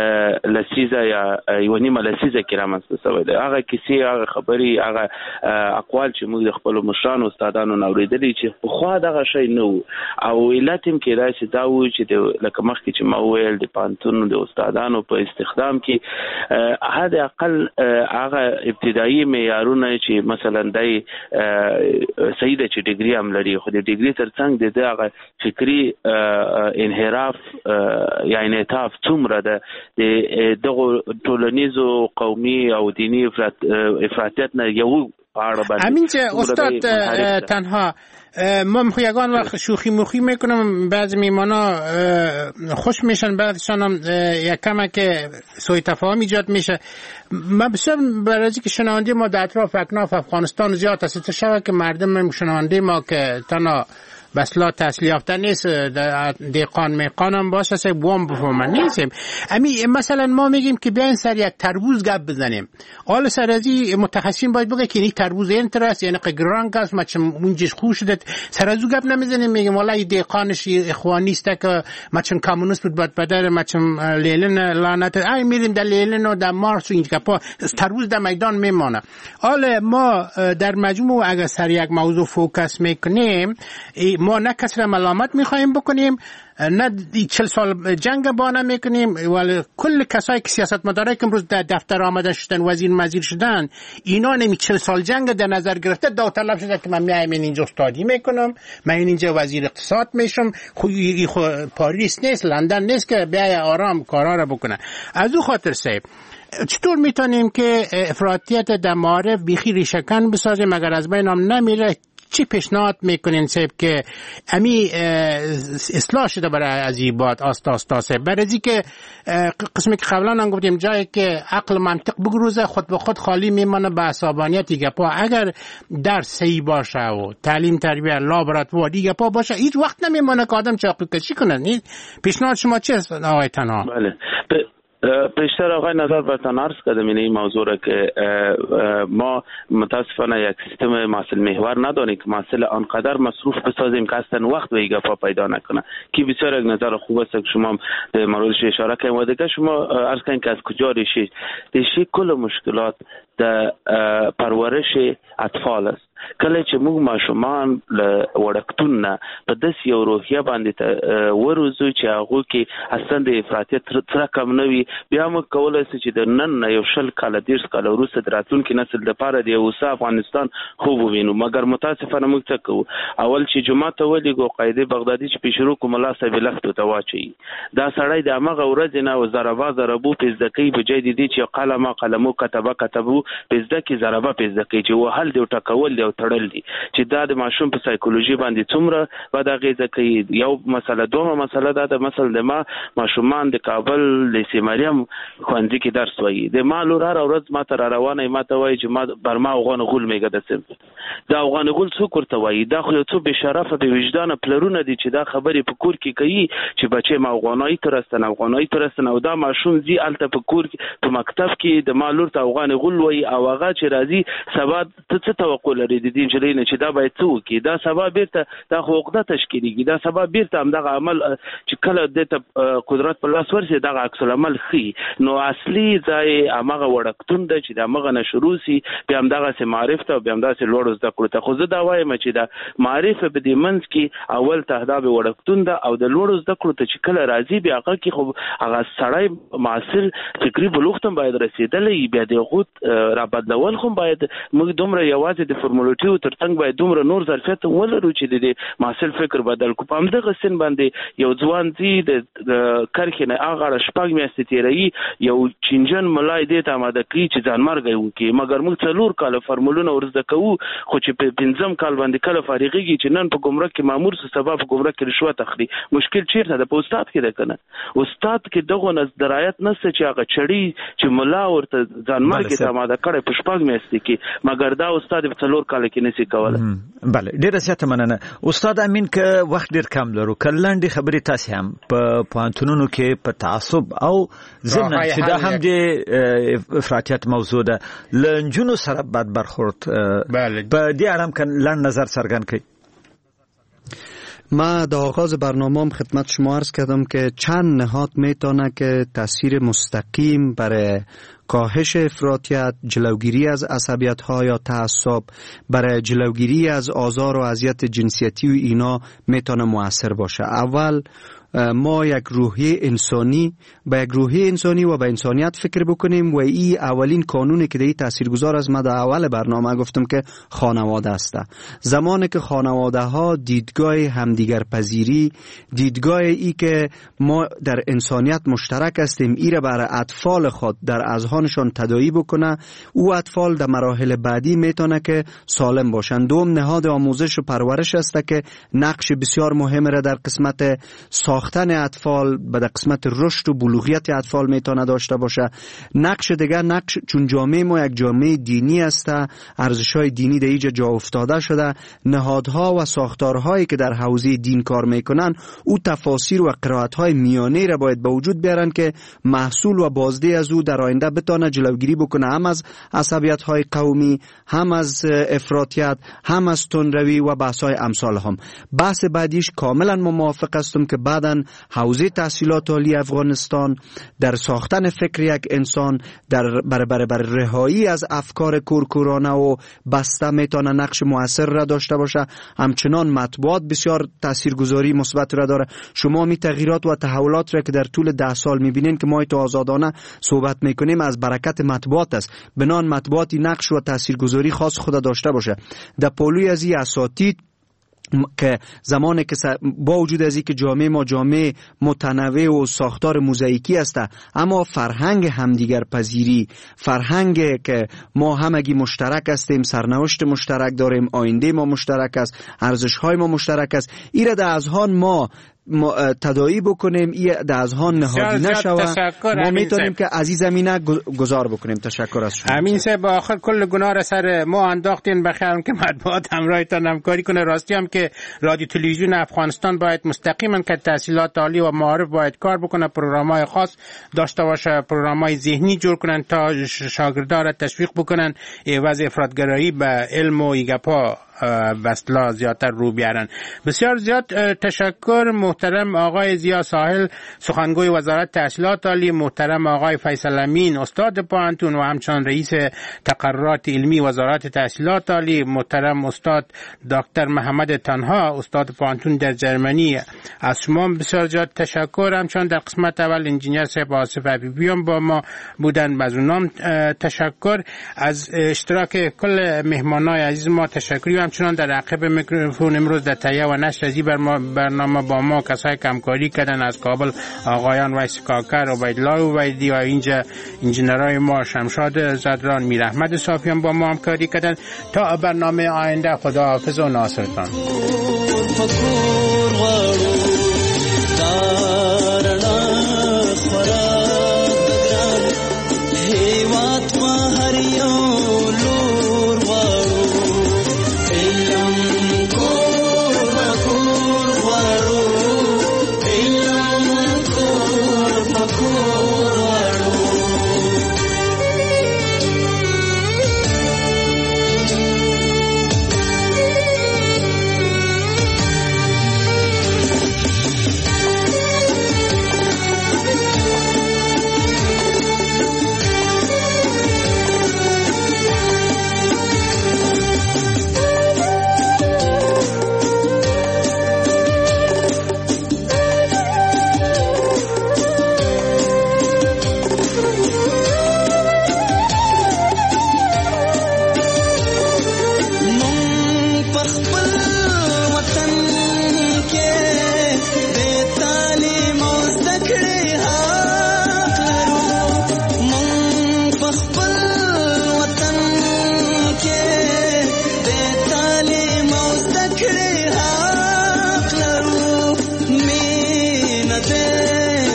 لسیزه یا یو نیمه لسیزه کې رامنځته شوی دی. هغه کیسې، هغه خبرې، هغه اقوال چې موږ د خپلو مشرانو استادانو نه اورېدلي چې پخوا دغه شی نه و، او علت هم کېدای شي دا و چې لکه مخکې چې ما وویل د پوهنتون د استادانو په استخدام کې حد اقل هغه ابتدایي معیارونه چې مثلا دی صحیح ده چې ډیګري هم لري، خو د ډیګري ترڅنګ د هغه فکري انحراف یا انعطاف څومره ده د دغه ټولنیزو قومي او دینی افراطیت نه یو همین که استاد تنها ما یگان وقت شوخی مخی میکنم، بعضی میمانا خوش میشن، بعضیشان هم یک کمک سوء تفاهم ایجاد میشه. ما بسیار برای که شنونده ما در اطراف اکناف افغانستان زیاد است، تو شبه که مردم شنونده ما که تنها بسلا تحصیل یافته نیست، دیقان میقان هم باشه، سه بوام بفهمن نیستیم. امی مثلا ما میگیم که بیاین سر یک تربوز گپ بزنیم، حالا سر ازی متخصصین باید بگه که این تربوز اینترست یعنی قگرانگ است، ما چم اونجش خوش شده، سر ازو گپ نمیزنیم، میگیم والا این دیقانش اخوانی است که ما چم کمونیست بود بد بدر، ما چم لیلن لعنت، ای میریم در لیلن و در مارس و این گپا، تربوز در میدان میمانه. حالا ما در مجموع اگر سر یک موضوع فوکس میکنیم، ما نه کسی را ملامت میخوایم بکنیم، نه 40 سال جنگ بانه میکنیم، ولی کل کسایی که سیاست مداره که امروز در دفتر آمدن شدن، وزیر شدن، اینا نمی 40 سال جنگ در نظر گرفته داوطلب شده که من میایم اینجا استادی میکنم، من اینجا وزیر اقتصاد میشم، خو پاریس نیست، لندن نیست که بیای آرام کارا را بکنه. از او خاطر سه چطور میتونیم که افراطیت در معارف بیخی ریشه‌کن بسازیم اگر از بین هم نمیره؟ چی پیشنهاد میکنین صاحب که امی اصلاح شده برای عزیبات آستا برای که قسمی که قبلا هم گفتیم جایی که عقل منطق بگروزه خود به خود خالی میمانه به عصبانیت گپا. اگر در صحیح باشه و تعلیم تربیت لابراتوار دیگه پا باشه هیچ وقت نمیمانه که آدم چاقو کشی کنه. پیشنهاد شما چیست آقای تنها؟ بله پیشتر آقای نظر برتان عرض کردم این موضوع را که ما متاسفانه یک سیستم محصل محور نداریم که محصل آنقدر مصروف بسازیم که اصلا وقت به این گپا پیدا نکنه که بسیار یک نظر خوب است که شما در موردش اشاره کردیم و دیگه شما عرض کردین که از کجا ریشه کل مشکلات در پرورش اطفال است. کله چې موږ ماشومان له وړکتون نه په داسې یو روحیه باندې وروزو چې هغه کې اصلا د افراطیت تر کم نه وي، بیا موږ کولای شو چې د نن یو 20 کال 30 کال وروسته د راتلونکي نسل لپاره د یو افغانستان خوب ووینو. مګر متاسفانه موږ څه کوو، اول چې جمعه ته ولېږو قاعده بغدادي چې په شروع کوم الله صاحب لختو ته واچي، دا سړی د هغه ورځ نه زربا زربو پزدکی بجای دي چې قلمو کتبو پزدکی زربا پزدکی چې وهل دی او ټکول دی او تړل دي، چې دا د ماشوم په سایکولوژي باندې څومره ودا غیزه کوي. یو مسله، دوه مسله دا د مثلا د ماشومان د کابل لیسې مریم خوندې کې درس وایي، د مالو را ورځ ما ته روانه ما ته وایي چې ما برما افغان غول میګه د سم دا افغان غول څوک ورته وایي، دا خو یو څو به شرفه به وجدان پلرونه دي چې دا خبرې په کور کې کوي چې بچي ما افغانای ترستن او دا ماشوم زی الته په کور کې په مکتب کې د مالور ته افغان غول وایي، او هغه چې راځي سبا ته توقع لري د دې جلې نه چې دا باید څه وکړي، دا سبا بیرته دا حقوقه تشکیلیږي، دا سبا بیرته هم دغه عمل چې کله د قدرت په لاس ورسي دغه عکس العمل خي. نو اصلي ځای هغه وړکتون د چې د هغه نشرو سي بیا هم دغه سي معرفت او بیا هم دغه لوړ زده کړو ته. خو زه دا وایم چې د معرفت په دې منځ کې اول تهداب وړکتون ده او د لوړ زده کړو ته چې کله راځي بیا هغه کې خو هغه سړی معاصر فکری بلوغتم باید رسیدلې، بیا د غوت را بدلول خو باید موږ دومره یوازې د فرمولټیو ترڅنګ باید دومره نور ظرفیت ولرو چې د معاصر فکر بدل کو. په همدغه سن باندې یو ځوان دی د کرخې نه هغه شپږ میاشتې تیري یو چینجن ملای دې ته آماده کړي چې ځان مرګ وکړي، مګر موږ 4 کال فرمولونه ورزده کوو خو چې په 5م کال باندې کله فارغيږي چې نن په ګمرک کې مامور څه سبب په ګمرک کې رشوت اخلي. مشکل چیرته ده؟ په استاد کې ده کنه، استاد کې دغه نظریات نشته چې هغه چړي چې ملا ورته ځان مرګ ته آماده کړي په شپږ میاشتې کې، مګر دا استاد په 4 کال کې نشي کولای. بله ډیره زیاته مننه استاد امین. که وخت ډیر کم لرو کلنډي خبرې تاسو هم په پوهنتونونو کې په تعصب او ضمن چې دا هم د افراطیت موضوع ده لنجونو سره بد برخورد په دې اړه هم لنډ نظر څرګند کړئ. ما در آغاز برنامه‌ام خدمت شما عرض کردم که چند نهاد میتونه که تاثیر مستقیم برای کاهش افراطیت، جلوگیری از عصبیت‌ها یا تعصب، برای جلوگیری از آزار و اذیت جنسیتی و اینا میتونه مؤثر باشه. اول ما یک روحیه انسانی و به انسانیت فکر بکنیم و این اولین قانونی که دی تاثیرگذار از ما در اول برنامه گفتم که خانواده است. زمانی که خانواده ها دیدگاه همدیگر پذیری، دیدگاه ای که ما در انسانیت مشترک هستیم، ای را برای اطفال خود در اذهانشان تداعی بکنه، او اطفال در مراحل بعدی میتونه که سالم باشند. دوم نهاد آموزش و پرورش است که نقش بسیار مهم را در قسمت ساختن اطفال به قسمت رشد و بلوغیت اطفال میتونه داشته باشه. نقش دیگر چون جامعه ما یک جامعه دینی است، ارزش‌های دینی در اینجا جا افتاده شده، نهادها و ساختارهایی که در حوزه دین کار میکنن او تفاسیر و قرائت‌های میانه را باید به وجود بیارن که محصول و بازده از او در آینده بتونه جلوگیری بکنه هم از عصبیت‌های قومی، هم از افراطیت، هم از تندروی و بحث‌های امثال هم. بحث بعدیش کاملا موافق هستم که بعداً حوزه تحصیلات عالی افغانستان در ساختن فکر یک انسان برای رهایی از افکار کورکورانه و بسته میتونه نقش مؤثر را داشته باشه. همچنان مطبوعات بسیار تاثیرگذاری مثبت را داره. شما می تغییرات و تحولات را که در طول 10 سال میبینین که ما تو آزادانه صحبت میکنیم از برکت مطبوعات است. بنان مطبوعاتی نقش و تاثیرگذاری خاص خود داشته باشه. در پهلوی از این اساتید که زمانی که با وجود از اینکه جامعه ما جامعه متنوع و ساختار موزاییکی است، اما فرهنگ همدیگر پذیری، فرهنگ که ما همگی مشترک هستیم، سرنوشت مشترک داریم، آینده ما مشترک است، ارزش‌های ما مشترک است، این را در اذهان ما تداعی بکنیم، این در اذهان نهادی نشود. ما میتونیم که از این زمینه گذار بکنیم. تشکر از شما. امین صاحب آخر کل گناه را سر ما انداختین، بخیرم که مطبوعات همراهتان همکاری کنه. راستی هم که رادیو تلویزیون افغانستان باید مستقیما که تحصیلات عالی و معارف باید کار بکنه، پروگرام‌های خاص داشته باشه، پروگرام‌های ذهنی جور کنن تا شاگردان را تشویق بکنن عوض افراطگرایی به علم و ایگپا بسلا زیادتر رو بیارن. بسیار زیاد تشکر محترم آقای ضیا ساحل سخنگوی وزارت تحصیلات عالی، محترم آقای فیصل امین استاد پوهنتون و همچنان رئیس تقررات علمی وزارت تحصیلات عالی، محترم استاد دکتر محمد تنها استاد پوهنتون در جرمنی. از شما بسیار زیاد تشکر. همچنان در قسمت اول انجینیر صاحب آصف حبیبی هم با ما بودن، از اونام تشکر. از اشتراک کل مهمانای عزیز ما تشکری و همچنان در عقب میکروفون امروز در تهیه و نشر از برنامه با ما کسایی که همکاری کردن، از کابل آقایان ویس کاکر و عبیدالله عبیدی و اینجا انجینرهای ما شمشاد زدران، میر احمد صافیان با ما همکاری کردن. تا برنامه آینده خداحافظ و ناصرتان.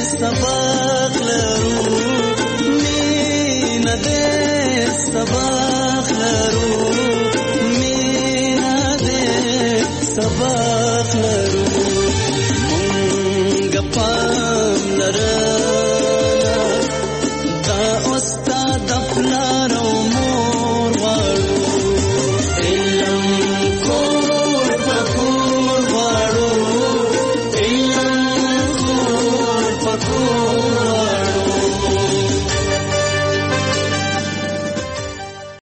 Sabah